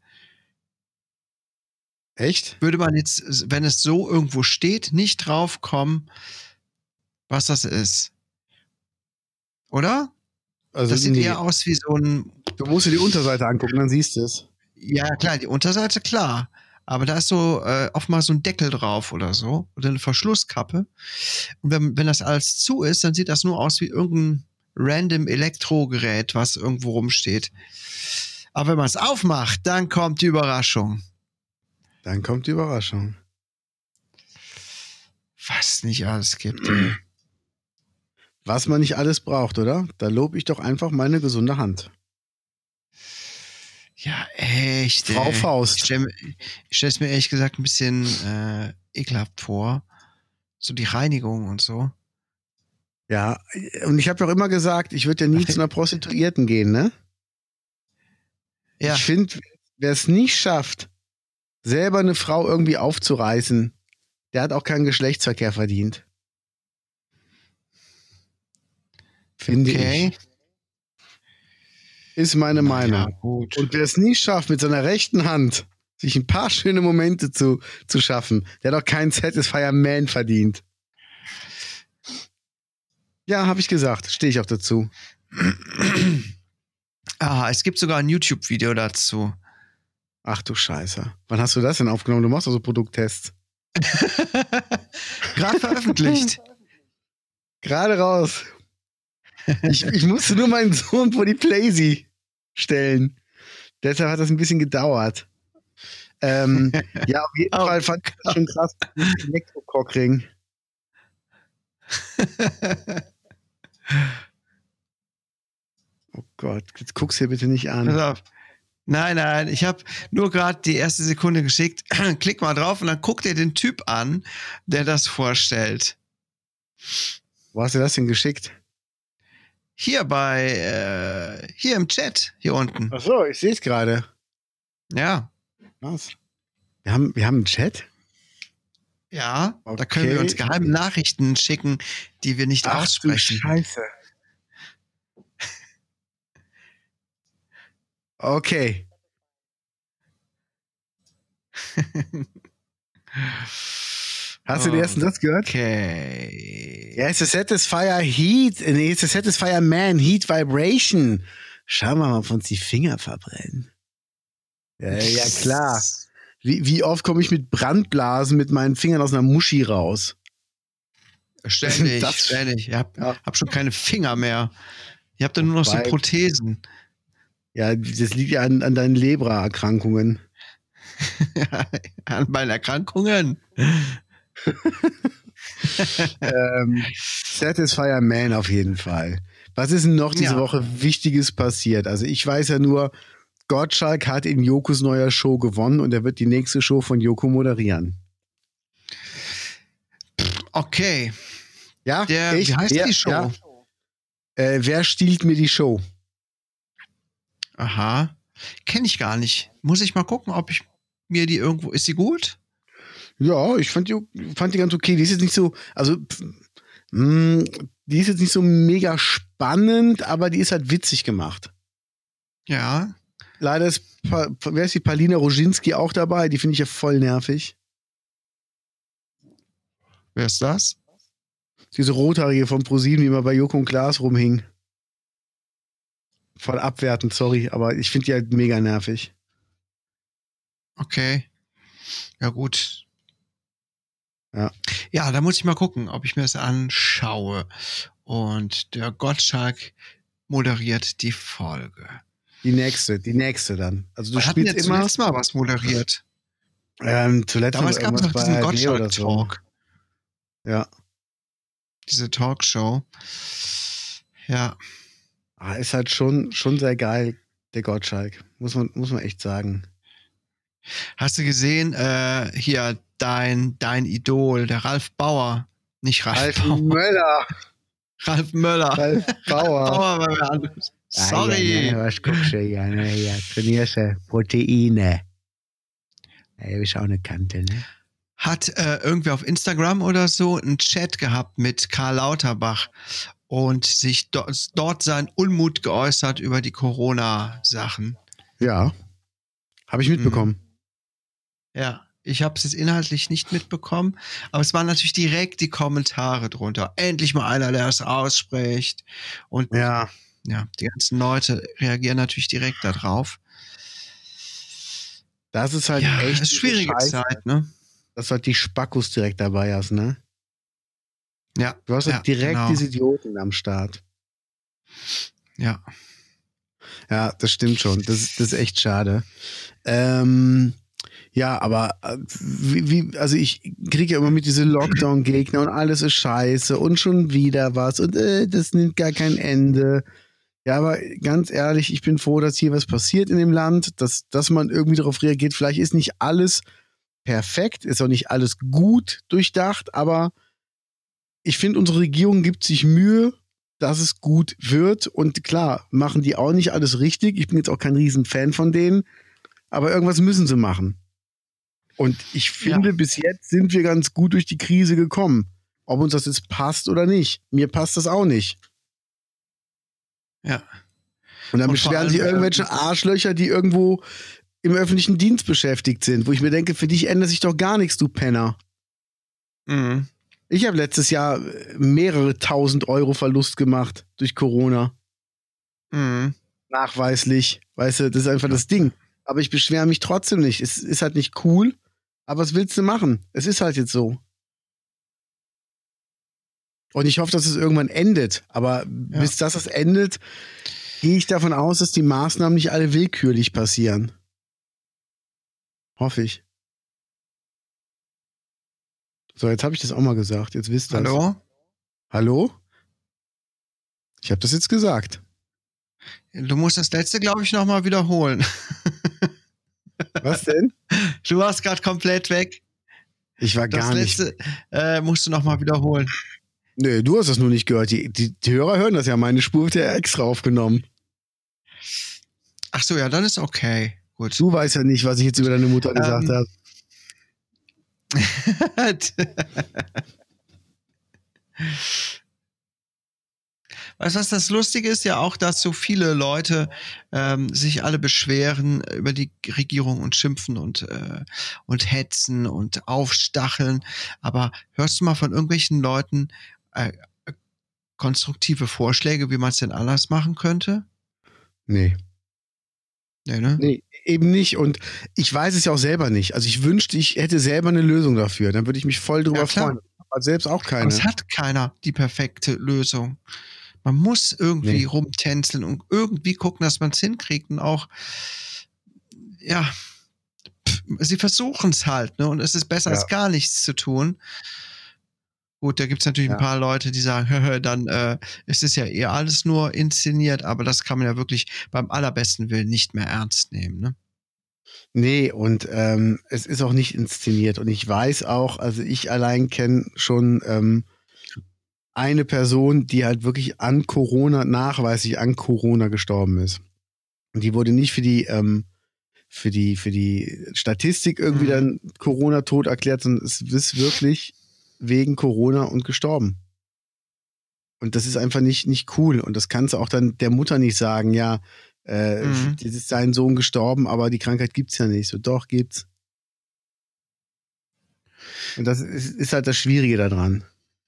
Speaker 2: Echt?
Speaker 1: Würde man jetzt, wenn es so irgendwo steht, nicht drauf kommen, was das ist. Oder?
Speaker 2: Also,
Speaker 1: Das sieht
Speaker 2: nee.
Speaker 1: eher aus wie so ein.
Speaker 2: Du musst dir die Unterseite angucken, dann siehst du es.
Speaker 1: Ja, klar, die Unterseite, klar. Aber da ist so äh, oft mal so ein Deckel drauf oder so. Oder eine Verschlusskappe. Und wenn, wenn das alles zu ist, dann sieht das nur aus wie irgendein random Elektrogerät, was irgendwo rumsteht. Aber wenn man es aufmacht, dann kommt die Überraschung.
Speaker 2: Dann kommt die Überraschung.
Speaker 1: Was nicht alles gibt. Ey.
Speaker 2: Was man nicht alles braucht, oder? Da lobe ich doch einfach meine gesunde Hand.
Speaker 1: Ja, echt.
Speaker 2: Frau
Speaker 1: ey.
Speaker 2: Faust.
Speaker 1: Ich stelle es mir ehrlich gesagt ein bisschen äh, ekelhaft vor. So die Reinigung und so.
Speaker 2: Ja, und ich habe ja auch immer gesagt, ich würde ja nie zu einer Prostituierten gehen, ne?
Speaker 1: Ja,
Speaker 2: Ich finde, wer es nicht schafft, selber eine Frau irgendwie aufzureißen, der hat auch keinen Geschlechtsverkehr verdient. Finde
Speaker 1: okay.
Speaker 2: ich. Ist meine Meinung.
Speaker 1: Ja, gut.
Speaker 2: Und wer es nicht schafft, mit seiner rechten Hand sich ein paar schöne Momente zu, zu schaffen, der hat auch keinen Satisfier Man verdient. Ja, habe ich gesagt. Stehe ich auch dazu.
Speaker 1: Ah, es gibt sogar ein YouTube-Video dazu.
Speaker 2: Ach du Scheiße. Wann hast du das denn aufgenommen? Du machst doch so Produkttests.
Speaker 1: Gerade veröffentlicht.
Speaker 2: Gerade raus. Ich, ich musste nur meinen Sohn vor die Playsee stellen. Deshalb hat das ein bisschen gedauert. Ähm, ja, auf jeden
Speaker 1: Oh
Speaker 2: Fall fand ich das schon krass. Elektrocockring. Oh Gott, jetzt guck's dir bitte nicht
Speaker 1: Pass
Speaker 2: an.
Speaker 1: auf. Nein, nein, ich habe nur gerade die erste Sekunde geschickt. Klick mal drauf und dann guck dir den Typ an, der das vorstellt.
Speaker 2: Wo hast du das denn geschickt?
Speaker 1: Hier bei, äh, hier im Chat, hier unten.
Speaker 2: Ach so, ich sehe es gerade.
Speaker 1: Ja.
Speaker 2: Was? Wir haben, wir haben einen Chat?
Speaker 1: Ja,
Speaker 2: Okay.
Speaker 1: da können wir uns geheime Nachrichten schicken, die wir nicht
Speaker 2: Ach du
Speaker 1: aussprechen.
Speaker 2: Scheiße. Okay. Hast du den ersten Satz gehört?
Speaker 1: Okay.
Speaker 2: Ja, it's a Satisfier Heat. Nee, it's a Satisfier Man Heat Vibration. Schauen wir mal, ob wir uns die Finger verbrennen. Ja, ja klar. Wie, wie oft komme ich mit Brandblasen mit meinen Fingern aus einer Muschi raus?
Speaker 1: Ständig,
Speaker 2: Das-
Speaker 1: ständig. Ich hab,
Speaker 2: Ja.
Speaker 1: hab schon keine Finger mehr. Ich hab dann nur noch so
Speaker 2: Wobei-
Speaker 1: Prothesen.
Speaker 2: Ja, das liegt ja an, an deinen Lebererkrankungen.
Speaker 1: An meinen Erkrankungen.
Speaker 2: ähm, Satisfier Man auf jeden Fall. Was ist denn noch diese
Speaker 1: Ja.
Speaker 2: Woche Wichtiges passiert? Also ich weiß ja nur, Gottschalk hat in Jokos neuer Show gewonnen und er wird die nächste Show von Joko moderieren.
Speaker 1: Okay.
Speaker 2: Ja,
Speaker 1: Der,
Speaker 2: ich,
Speaker 1: wie heißt
Speaker 2: ja,
Speaker 1: die Show?
Speaker 2: Ja. Äh, wer stiehlt mir die Show?
Speaker 1: Aha. Kenne ich gar nicht. Muss ich mal gucken, ob ich mir die irgendwo. Ist die gut?
Speaker 2: Ja, ich fand die, fand die ganz okay. Die ist jetzt nicht so, also pff, mh, die ist jetzt nicht so mega spannend, aber die ist halt witzig gemacht.
Speaker 1: Ja.
Speaker 2: Leider ist, Pa- wer ist die Paulina Roginski auch dabei? Die finde ich ja voll nervig.
Speaker 1: Wer ist das?
Speaker 2: Diese Rothaarige von ProSieben, die mal bei Joko und Klaas rumhing. Voll abwertend, sorry, aber ich finde die halt mega nervig.
Speaker 1: Okay. Ja, gut.
Speaker 2: Ja.
Speaker 1: Ja, da muss ich mal gucken, ob ich mir das anschaue. Und der Gottschalk moderiert die Folge.
Speaker 2: Die nächste, die nächste dann. Also du
Speaker 1: Wir hatten
Speaker 2: spielst
Speaker 1: jetzt
Speaker 2: immer.
Speaker 1: zuletzt mal was moderiert.
Speaker 2: Ähm, zuletzt
Speaker 1: Damals
Speaker 2: noch
Speaker 1: gab es noch
Speaker 2: irgendwas
Speaker 1: diesen
Speaker 2: bei A R D oder so.
Speaker 1: Gottschalk-Talk.
Speaker 2: Ja.
Speaker 1: Diese Talkshow. Ja.
Speaker 2: Ah, ist halt schon, schon sehr geil, der Gottschalk. Muss man, muss man echt sagen.
Speaker 1: Hast du gesehen, äh, hier dein, dein Idol, der Ralf Bauer. Nicht Ralf, Bauer.
Speaker 2: Möller.
Speaker 1: Ralf Möller.
Speaker 2: Ralf Bauer.
Speaker 1: Bauer war wer anderes. Sorry.
Speaker 2: Ah, ja, ne, was guckst du ja, ne? Ja, trainierst du Proteine. Ja, hab ich auch eine Kante, ne?
Speaker 1: Hat äh, irgendwer auf Instagram oder so einen Chat gehabt mit Karl Lauterbach und sich do dort seinen Unmut geäußert über die Corona-Sachen.
Speaker 2: Ja. Habe ich mitbekommen.
Speaker 1: Ja, ich habe es jetzt inhaltlich nicht mitbekommen, aber es waren natürlich direkt die Kommentare drunter. Endlich mal einer, der es ausspricht. Und
Speaker 2: Ja.
Speaker 1: ja, die ganzen Leute reagieren natürlich direkt darauf.
Speaker 2: Das ist halt
Speaker 1: Ja,
Speaker 2: echt
Speaker 1: es ist schwierige
Speaker 2: Scheiße,
Speaker 1: Zeit, ne?
Speaker 2: dass du halt die Spackos direkt dabei hast, ne?
Speaker 1: Ja.
Speaker 2: Du hast halt
Speaker 1: ja,
Speaker 2: direkt
Speaker 1: genau.
Speaker 2: diese Idioten am Start.
Speaker 1: Ja.
Speaker 2: Ja, das stimmt schon. Das, das ist echt schade. Ähm, ja, aber äh, wie, wie, also ich kriege ja immer mit diese Lockdown-Gegner und alles ist scheiße und schon wieder was und äh, das nimmt gar kein Ende. Ja, aber ganz ehrlich, ich bin froh, dass hier was passiert in dem Land, dass, dass man irgendwie darauf reagiert. Vielleicht ist nicht alles perfekt, ist auch nicht alles gut durchdacht, aber ich finde, unsere Regierung gibt sich Mühe, dass es gut wird. Und klar, machen die auch nicht alles richtig. Ich bin jetzt auch kein Riesenfan von denen, aber irgendwas müssen sie machen. Und ich finde,
Speaker 1: Ja.
Speaker 2: bis jetzt sind wir ganz gut durch die Krise gekommen. Ob uns das jetzt passt oder nicht. Mir passt das auch nicht.
Speaker 1: Ja.
Speaker 2: Und dann
Speaker 1: Und vor
Speaker 2: beschweren
Speaker 1: allem,
Speaker 2: sich
Speaker 1: ähm,
Speaker 2: irgendwelche Arschlöcher, die irgendwo im öffentlichen Dienst beschäftigt sind, wo ich mir denke, für dich ändert sich doch gar nichts, du Penner.
Speaker 1: Mhm.
Speaker 2: Ich habe letztes Jahr mehrere tausend Euro Verlust gemacht durch Corona.
Speaker 1: Mhm.
Speaker 2: Nachweislich. Weißt du, das ist einfach das Ding. Aber ich beschwere mich trotzdem nicht. Es ist halt nicht cool, aber was willst du machen? Es ist halt jetzt so. Und ich hoffe, dass es irgendwann endet. Aber
Speaker 1: Ja.
Speaker 2: bis das es endet, gehe ich davon aus, dass die Maßnahmen nicht alle willkürlich passieren. Hoffe ich. So, jetzt habe ich das auch mal gesagt. Jetzt wisst ihr
Speaker 1: Hallo?
Speaker 2: Hallo? Ich habe das jetzt gesagt.
Speaker 1: Du musst das letzte, glaube ich, nochmal wiederholen.
Speaker 2: Was denn?
Speaker 1: Du warst gerade komplett weg.
Speaker 2: Ich war
Speaker 1: Das
Speaker 2: gar nicht.
Speaker 1: letzte äh, musst du nochmal wiederholen.
Speaker 2: Nee, du hast das nur nicht gehört. Die, die, die Hörer hören das ja. Meine Spur wird ja extra aufgenommen.
Speaker 1: Ach so, ja, dann ist okay. Gut.
Speaker 2: Du weißt ja nicht, was ich jetzt über deine Mutter gesagt
Speaker 1: Ähm,
Speaker 2: habe.
Speaker 1: Weißt du, was das Lustige ist? Ja auch, dass so viele Leute ähm, sich alle beschweren über die Regierung und schimpfen und, äh, und hetzen und aufstacheln. Aber hörst du mal von irgendwelchen Leuten äh, konstruktive Vorschläge, wie man es denn anders machen könnte?
Speaker 2: Nee.
Speaker 1: Nee, ne?
Speaker 2: Nee, eben nicht. Und ich weiß es ja auch selber nicht. Also ich wünschte, ich hätte selber eine Lösung dafür. Dann würde ich mich voll drüber
Speaker 1: Ja, klar.
Speaker 2: freuen. Aber selbst auch keine.
Speaker 1: Aber es hat keiner die perfekte Lösung. Man muss irgendwie
Speaker 2: Nee.
Speaker 1: rumtänzeln und irgendwie gucken, dass man es hinkriegt. Und auch, ja, pff, sie versuchen es halt, ne? Und es ist besser,
Speaker 2: Ja.
Speaker 1: als gar nichts zu tun. Gut, da gibt es natürlich
Speaker 2: Ja.
Speaker 1: ein paar Leute, die sagen, hö, hö, dann äh, ist es ja eher alles nur inszeniert, aber das kann man ja wirklich beim allerbesten Willen nicht mehr ernst nehmen, ne?
Speaker 2: Nee, und ähm, es ist auch nicht inszeniert. Und ich weiß auch, also ich allein kenne schon ähm, eine Person, die halt wirklich an Corona, nachweislich an Corona gestorben ist. Und die wurde nicht für die, ähm, für die, für die Statistik irgendwie
Speaker 1: Mhm.
Speaker 2: dann Corona-tot erklärt, sondern es ist wirklich wegen Corona und gestorben. Und das ist einfach nicht, nicht cool. Und das kannst du auch dann der Mutter nicht sagen, ja, äh,
Speaker 1: Mhm.
Speaker 2: jetzt ist dein Sohn gestorben, aber die Krankheit gibt's ja nicht. So, doch, gibt's. Und das ist, ist halt das Schwierige daran.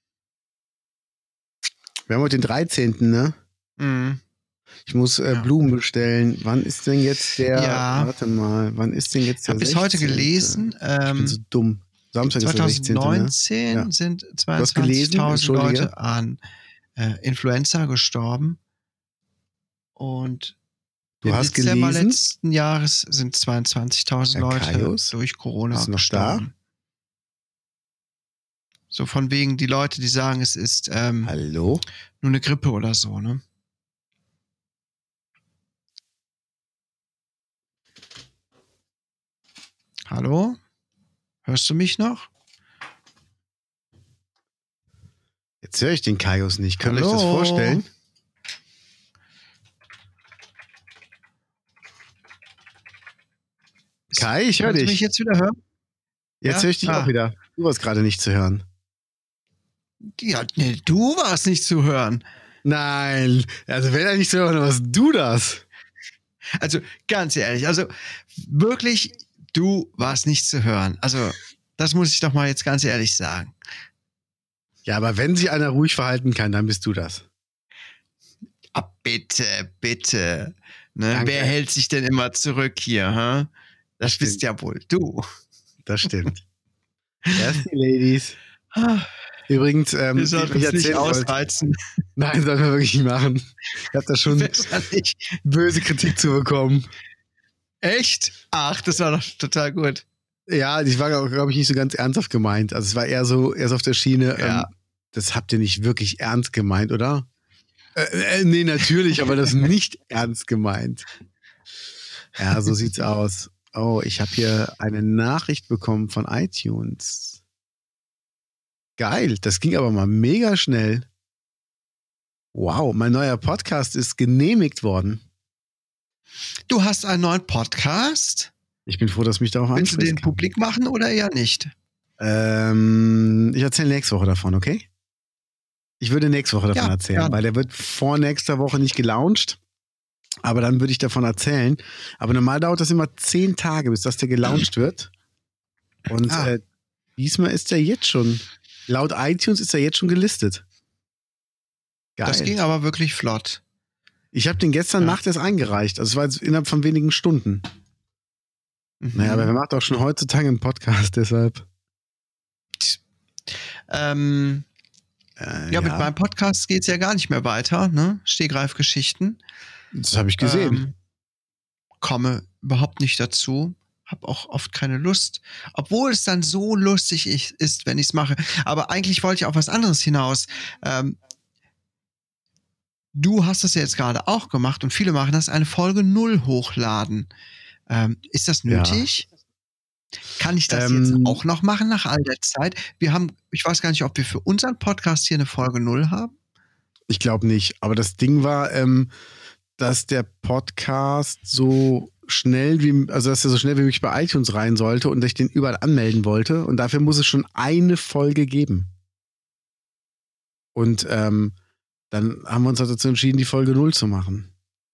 Speaker 2: Wir haben heute den dreizehnten, ne?
Speaker 1: Mhm.
Speaker 2: Ich muss äh,
Speaker 1: Ja.
Speaker 2: Blumen bestellen. Wann ist denn jetzt der,
Speaker 1: Ja.
Speaker 2: warte mal, wann ist denn jetzt
Speaker 1: Ich
Speaker 2: der
Speaker 1: habe bis heute
Speaker 2: sechzehnte?
Speaker 1: gelesen,
Speaker 2: Ich bin so
Speaker 1: ähm,
Speaker 2: dumm. Samstag ist der sechzehnte, ne?
Speaker 1: zwanzig neunzehn
Speaker 2: Ja.
Speaker 1: sind
Speaker 2: Du hast gelesen?
Speaker 1: zweiundzwanzigtausend
Speaker 2: Entschuldige.
Speaker 1: Leute an äh, Influenza gestorben. Und
Speaker 2: Du
Speaker 1: im
Speaker 2: hast
Speaker 1: Dezember
Speaker 2: gelesen?
Speaker 1: letzten Jahres sind zweiundzwanzigtausend
Speaker 2: Herr
Speaker 1: Leute
Speaker 2: Kaius?
Speaker 1: durch Corona
Speaker 2: Bist du noch da?
Speaker 1: gestorben. So von wegen die Leute, die sagen, es ist ähm,
Speaker 2: Hallo?
Speaker 1: nur eine Grippe oder so, ne? Hallo? Hörst du mich noch?
Speaker 2: Jetzt höre ich den Kaius nicht. Könnt ihr euch
Speaker 1: Hallo?
Speaker 2: das vorstellen? Kai, ich höre
Speaker 1: Kannst du mich
Speaker 2: dich.
Speaker 1: jetzt wieder hören?
Speaker 2: Jetzt
Speaker 1: Ja?
Speaker 2: höre ich dich
Speaker 1: Ah.
Speaker 2: auch wieder. Du warst gerade nicht zu hören.
Speaker 1: Ja, nee, du warst nicht zu hören.
Speaker 2: Nein, also wenn er nicht zu hören, dann warst du das.
Speaker 1: Also ganz ehrlich, also wirklich, du warst nicht zu hören. Also das muss ich doch mal jetzt ganz ehrlich sagen.
Speaker 2: Ja, aber wenn sich einer ruhig verhalten kann, dann bist du das.
Speaker 1: Ah, bitte, bitte. Ne?
Speaker 2: Danke.
Speaker 1: Wer hält sich denn immer zurück hier? Hä? Das
Speaker 2: Stimmt.
Speaker 1: bist ja wohl du.
Speaker 2: Das stimmt. Erst die Ladies.
Speaker 1: Ah,
Speaker 2: Übrigens, ähm,
Speaker 1: wir
Speaker 2: ich
Speaker 1: sollten
Speaker 2: mich
Speaker 1: es nicht
Speaker 2: erzählen wollte.
Speaker 1: ausreizen.
Speaker 2: Nein, sollten wir wirklich nicht machen. Ich habe da schon
Speaker 1: Besser nicht.
Speaker 2: böse Kritik zu bekommen.
Speaker 1: Echt? Ach, das war doch total gut.
Speaker 2: Ja, die war, glaube ich, nicht so ganz ernsthaft gemeint. Also es war eher so, erst auf der Schiene,
Speaker 1: Ja.
Speaker 2: ähm, das habt ihr nicht wirklich ernst gemeint, oder? Äh, äh, nee, natürlich, aber das nicht ernst gemeint. Ja, so sieht's aus. Oh, ich habe hier eine Nachricht bekommen von iTunes. Geil, das ging aber mal mega schnell. Wow, mein neuer Podcast ist genehmigt worden.
Speaker 1: Du hast einen neuen Podcast?
Speaker 2: Ich bin froh, dass mich darauf
Speaker 1: Willst du
Speaker 2: ansprichst.
Speaker 1: den publik machen oder eher nicht?
Speaker 2: Ähm, ich erzähle nächste Woche davon, okay? Ich würde nächste Woche davon
Speaker 1: Ja,
Speaker 2: erzählen,
Speaker 1: gerne.
Speaker 2: weil der wird vor nächster Woche nicht gelauncht. Aber dann würde ich davon erzählen. Aber normal dauert das immer zehn Tage, bis das der gelauncht wird. Und
Speaker 1: Ah.
Speaker 2: äh, diesmal ist er jetzt schon, laut iTunes ist er jetzt schon gelistet. Geil.
Speaker 1: Das ging aber wirklich flott.
Speaker 2: Ich habe den gestern
Speaker 1: Ja.
Speaker 2: Nacht erst eingereicht. Also es war jetzt innerhalb von wenigen Stunden.
Speaker 1: Mhm.
Speaker 2: Naja, aber wer macht auch schon heutzutage einen Podcast, deshalb.
Speaker 1: Ähm,
Speaker 2: Äh,
Speaker 1: ja, mit meinem Podcast geht's ja gar nicht mehr weiter, ne? Stehgreifgeschichten.
Speaker 2: Das habe ich gesehen.
Speaker 1: Ähm, komme überhaupt nicht dazu. Hab auch oft keine Lust. Obwohl es dann so lustig ich- ist, wenn ich's mache. Aber eigentlich wollte ich auf was anderes hinaus. Ähm, du hast das ja jetzt gerade auch gemacht und viele machen das, eine Folge null hochladen. Ähm, ist das
Speaker 2: Ja.
Speaker 1: nötig? Kann ich das
Speaker 2: Ähm,
Speaker 1: jetzt auch noch machen nach all der Zeit? Wir haben, ich weiß gar nicht, ob wir für unseren Podcast hier eine Folge null haben.
Speaker 2: Ich glaube nicht. Aber das Ding war, ähm, dass der Podcast so schnell wie, also dass er so schnell wie möglich bei iTunes rein sollte und dass ich den überall anmelden wollte. Und dafür muss es schon eine Folge geben. Und ähm, dann haben wir uns halt dazu entschieden, die Folge null zu machen.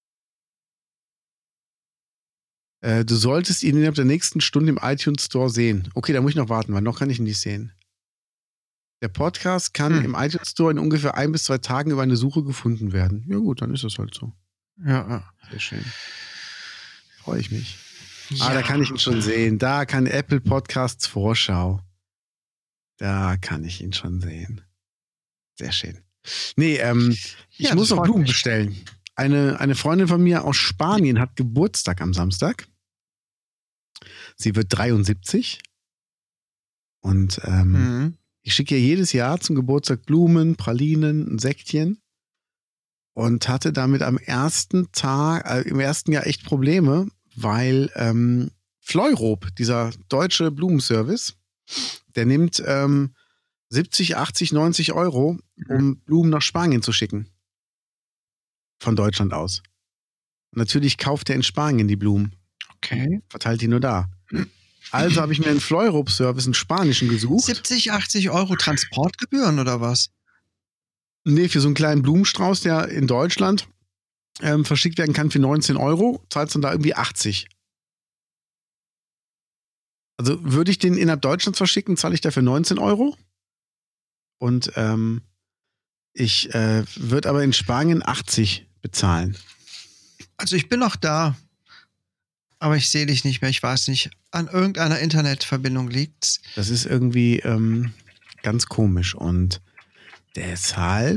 Speaker 2: Äh, du solltest ihn innerhalb der nächsten Stunde im iTunes Store sehen. Okay, da muss ich noch warten, weil noch kann ich ihn nicht sehen. Der Podcast kann hm. im iTunes Store in ungefähr ein bis zwei Tagen über eine Suche gefunden werden. Ja gut, dann ist das halt so.
Speaker 1: Ja.
Speaker 2: Sehr schön. Freue ich mich.
Speaker 1: Ja.
Speaker 2: Ah, da kann ich ihn schon sehen. Da kann Apple Podcasts Vorschau. Da kann ich ihn schon sehen. Sehr schön. Nee, ähm, ich
Speaker 1: ja,
Speaker 2: muss noch Blumen
Speaker 1: mich.
Speaker 2: bestellen. Eine, eine Freundin von mir aus Spanien hat Geburtstag am Samstag. Sie wird dreiundsiebzig. Und ähm, mhm. ich schicke ihr jedes Jahr zum Geburtstag Blumen, Pralinen, ein Säckchen. Und hatte damit am ersten Tag, äh, im ersten Jahr echt Probleme, weil ähm, Fleurop, dieser deutsche Blumenservice, der nimmt ähm, siebzig, achtzig, neunzig Euro, um mhm. Blumen nach Spanien zu schicken. Von Deutschland aus. Und natürlich kauft er in Spanien die Blumen.
Speaker 1: Okay.
Speaker 2: Verteilt die nur da. Also habe ich mir einen Fleurop-Service, einen spanischen gesucht.
Speaker 1: siebzig, achtzig Euro Transportgebühren oder was?
Speaker 2: Nee, für so einen kleinen Blumenstrauß, der in Deutschland ähm, verschickt werden kann für neunzehn Euro, zahlst du dann da irgendwie achtzig. Also würde ich den innerhalb Deutschlands verschicken, zahle ich dafür neunzehn Euro. Und ähm, ich äh, würde aber in Spanien achtzig bezahlen.
Speaker 1: Also ich bin noch da, aber ich sehe dich nicht mehr. Ich weiß nicht, an irgendeiner Internetverbindung liegt's.
Speaker 2: Das ist irgendwie ähm, ganz komisch und deshalb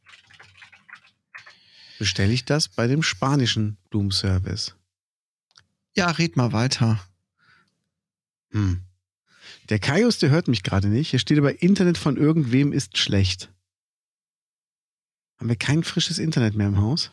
Speaker 2: bestelle ich das bei dem spanischen Blumenservice.
Speaker 1: Ja, red mal weiter.
Speaker 2: Hm. Der Kaius, der hört mich gerade nicht. Hier steht aber, Internet von irgendwem ist schlecht. Haben wir kein frisches Internet mehr im Haus?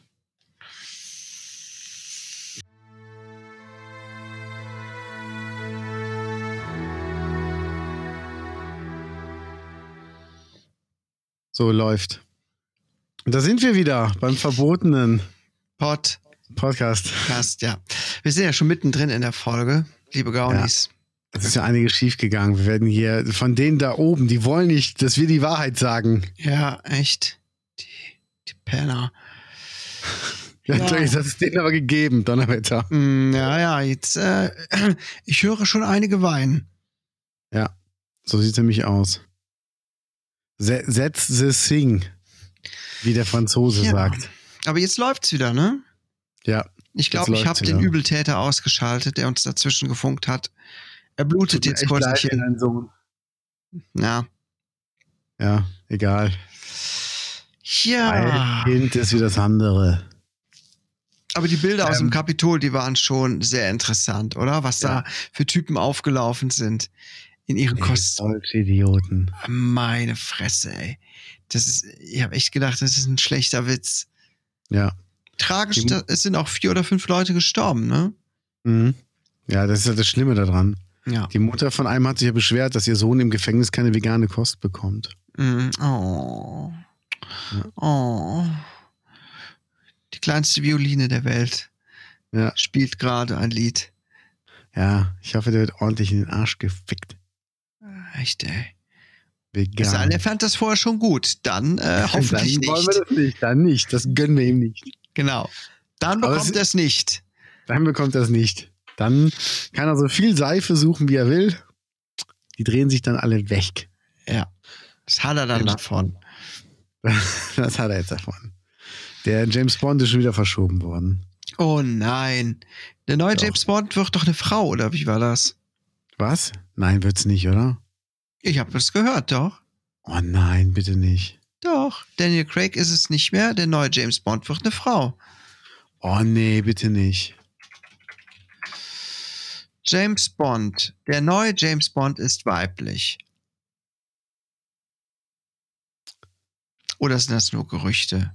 Speaker 2: So läuft. Und da sind wir wieder beim verbotenen
Speaker 1: Pod.
Speaker 2: Podcast.
Speaker 1: Podcast, ja. Wir sind ja schon mittendrin in der Folge, liebe Gaunis.
Speaker 2: Ja. Es ist ja einiges schief gegangen. Wir werden hier von denen da oben, die wollen nicht, dass wir die Wahrheit sagen.
Speaker 1: Ja, echt. Die, die Penner.
Speaker 2: Ja, ja. Das ist denen aber gegeben, Donnerwetter.
Speaker 1: Ja, ja, jetzt, äh, ich höre schon einige weinen.
Speaker 2: Ja, so sieht es nämlich aus. Setz the thing, wie der Franzose
Speaker 1: ja.
Speaker 2: sagt.
Speaker 1: Aber jetzt läuft's wieder, ne?
Speaker 2: Ja.
Speaker 1: Ich glaube, ich habe den Übeltäter ausgeschaltet, der uns dazwischen gefunkt hat. Er blutet jetzt kurz nicht hin.
Speaker 2: Sohn.
Speaker 1: Ja.
Speaker 2: Ja, egal.
Speaker 1: Ja.
Speaker 2: Ein Kind ist wie das andere.
Speaker 1: Aber die Bilder ähm, aus dem
Speaker 2: Ähm,
Speaker 1: Kapitol, die waren schon sehr interessant, oder? Was ja. da für Typen aufgelaufen sind in ihren Kostümen.
Speaker 2: Volksidioten.
Speaker 1: Meine Fresse, ey. Das ist, ich habe echt gedacht, das ist ein schlechter Witz.
Speaker 2: Ja.
Speaker 1: Tragisch, da, es sind auch vier oder fünf Leute gestorben, ne?
Speaker 2: Mhm. Ja, das ist ja das Schlimme daran.
Speaker 1: Ja.
Speaker 2: Die Mutter von einem hat sich ja beschwert, dass ihr Sohn im Gefängnis keine vegane Kost bekommt.
Speaker 1: Mhm. Oh. Ja. Oh. Die kleinste Violine der Welt
Speaker 2: ja.
Speaker 1: spielt gerade ein Lied.
Speaker 2: Ja, ich hoffe, der wird ordentlich in den Arsch gefickt.
Speaker 1: Echt, ey.
Speaker 2: Vegan.
Speaker 1: Also, er fand das vorher schon gut. Dann äh, hoffentlich
Speaker 2: dann
Speaker 1: nicht.
Speaker 2: Wollen wir das nicht. Dann nicht. Das gönnen wir ihm nicht.
Speaker 1: Genau. Dann bekommt er es nicht.
Speaker 2: Dann bekommt er es nicht. Dann kann er so viel Seife suchen, wie er will. Die drehen sich dann alle weg.
Speaker 1: Ja. Das hat er dann
Speaker 2: genau.
Speaker 1: davon.
Speaker 2: Das hat er jetzt davon. Der James Bond ist schon wieder verschoben worden.
Speaker 1: Oh nein. Der neue doch. James Bond wird doch eine Frau, oder wie war das?
Speaker 2: Was? Nein, wird's nicht, oder?
Speaker 1: Ich habe es gehört, doch.
Speaker 2: Oh nein, bitte nicht.
Speaker 1: Doch. Daniel Craig ist es nicht mehr. Der neue James Bond wird eine Frau.
Speaker 2: Oh nee, bitte nicht.
Speaker 1: James Bond. Der neue James Bond ist weiblich. Oder sind das nur Gerüchte?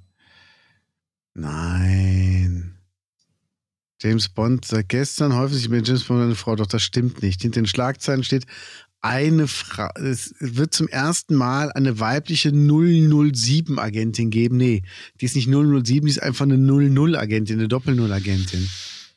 Speaker 2: Nein. James Bond seit gestern häufig sich mit James Bond eine Frau, doch das stimmt nicht. Hinter den Schlagzeilen steht, eine Frau, es wird zum ersten Mal eine weibliche null null sieben Agentin geben. Nee, die ist nicht null null sieben, die ist einfach eine null null Agentin, eine Doppel null Agentin.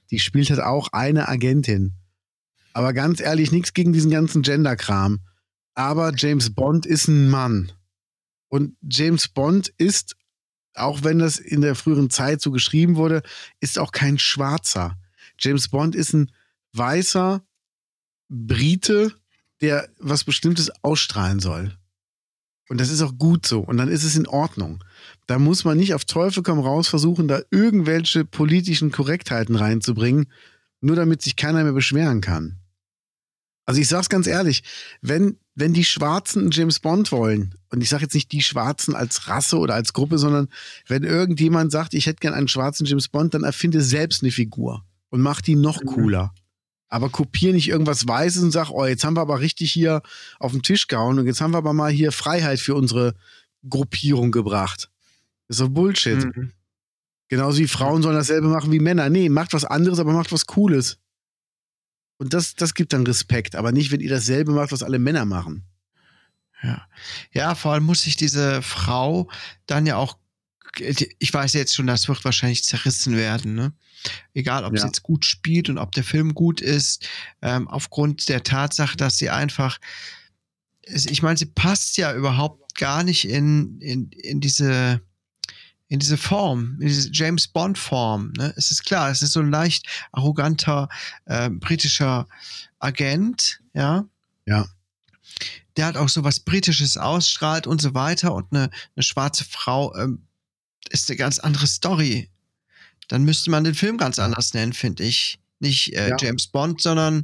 Speaker 2: Die spielt halt auch eine Agentin. Aber ganz ehrlich, nichts gegen diesen ganzen Gender-Kram. Aber James Bond ist ein Mann. Und James Bond ist, auch wenn das in der früheren Zeit so geschrieben wurde, ist auch kein Schwarzer. James Bond ist ein weißer Brite, der was Bestimmtes ausstrahlen soll. Und das ist auch gut so. Und dann ist es in Ordnung. Da muss man nicht auf Teufel komm raus versuchen, da irgendwelche politischen Korrektheiten reinzubringen, nur damit sich keiner mehr beschweren kann. Also ich sag's ganz ehrlich, wenn, wenn die Schwarzen einen James Bond wollen, und ich sage jetzt nicht die Schwarzen als Rasse oder als Gruppe, sondern wenn irgendjemand sagt, ich hätte gern einen schwarzen James Bond, dann erfinde selbst eine Figur und mach die noch cooler. Aber kopier nicht irgendwas Weißes und sag, oh, jetzt haben wir aber richtig hier auf den Tisch gehauen und jetzt haben wir aber mal hier Freiheit für unsere Gruppierung gebracht. Das ist doch Bullshit. Mhm. Genauso wie Frauen sollen dasselbe machen wie Männer. Nee, macht was anderes, aber macht was Cooles. Und das, das gibt dann Respekt, aber nicht, wenn ihr dasselbe macht, was alle Männer machen.
Speaker 1: Ja. Ja, vor allem muss sich diese Frau dann ja auch, ich weiß jetzt schon, das wird wahrscheinlich zerrissen werden, ne? Egal, ob ja. sie jetzt gut spielt und ob der Film gut ist, ähm, aufgrund der Tatsache, dass sie einfach, ich meine, sie passt ja überhaupt gar nicht in, in, in diese, in diese Form, in diese James Bond Form, ne? Es ist klar, es ist so ein leicht arroganter äh, britischer Agent, ja.
Speaker 2: Ja.
Speaker 1: Der hat auch so was Britisches ausstrahlt und so weiter und eine, eine schwarze Frau ähm, ist eine ganz andere Story. Dann müsste man den Film ganz anders nennen, finde ich. Nicht äh, ja. James Bond, sondern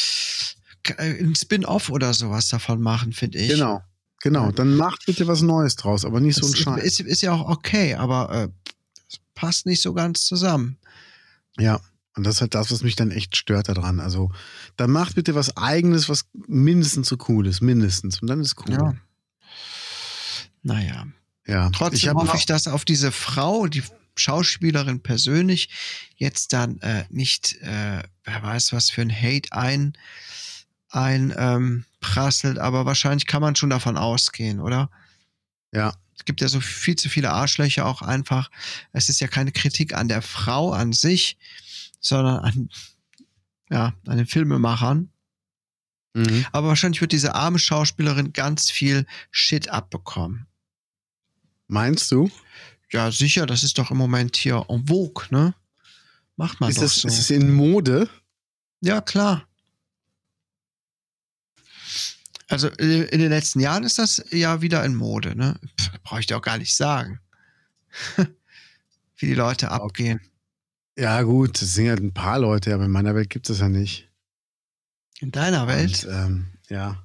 Speaker 1: ein Spin-off oder sowas davon machen, finde ich.
Speaker 2: Genau, genau. Dann macht bitte was Neues draus, aber nicht so ein Scheiß.
Speaker 1: Ist, ist ja auch okay, aber äh, passt nicht so ganz zusammen.
Speaker 2: Ja, und das ist halt das, was mich dann echt stört daran. Also, dann macht bitte was Eigenes, was mindestens so cool ist, mindestens. Und dann ist cool.
Speaker 1: Ja. Naja.
Speaker 2: Ja.
Speaker 1: Trotzdem
Speaker 2: ich
Speaker 1: hoffe ich, dass auf diese Frau, die Schauspielerin persönlich, jetzt dann äh, nicht, äh, wer weiß, was für ein Hate ein, ein ähm, prasselt, aber wahrscheinlich kann man schon davon ausgehen, oder?
Speaker 2: Ja.
Speaker 1: Es gibt ja so viel zu viele Arschlöcher auch einfach. Es ist ja keine Kritik an der Frau an sich, sondern an, ja, an den Filmemachern. Mhm. Aber wahrscheinlich wird diese arme Schauspielerin ganz viel Shit abbekommen.
Speaker 2: Meinst du?
Speaker 1: Ja, sicher, das ist doch im Moment hier en vogue, ne? Macht man
Speaker 2: ist
Speaker 1: doch
Speaker 2: das,
Speaker 1: so.
Speaker 2: Ist es in Mode?
Speaker 1: Ja, klar. Also in den letzten Jahren ist das ja wieder in Mode, ne? Brauche ich dir auch gar nicht sagen. Wie die Leute abgehen.
Speaker 2: Ja, gut, das sind ja ein paar Leute, aber in meiner Welt gibt es das ja nicht.
Speaker 1: In deiner Welt?
Speaker 2: Und, ähm, ja.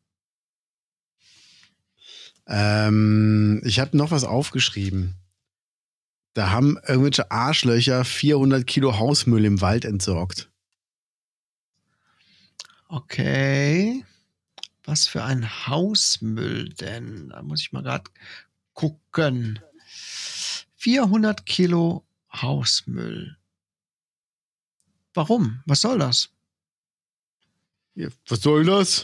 Speaker 2: Ähm, ich habe noch was aufgeschrieben. Da haben irgendwelche Arschlöcher vierhundert Kilo Hausmüll im Wald entsorgt.
Speaker 1: Okay. Was für ein Hausmüll denn? Da muss ich mal gerade gucken. vierhundert Kilo Hausmüll. Warum? Was soll das?
Speaker 2: Ja, was soll das?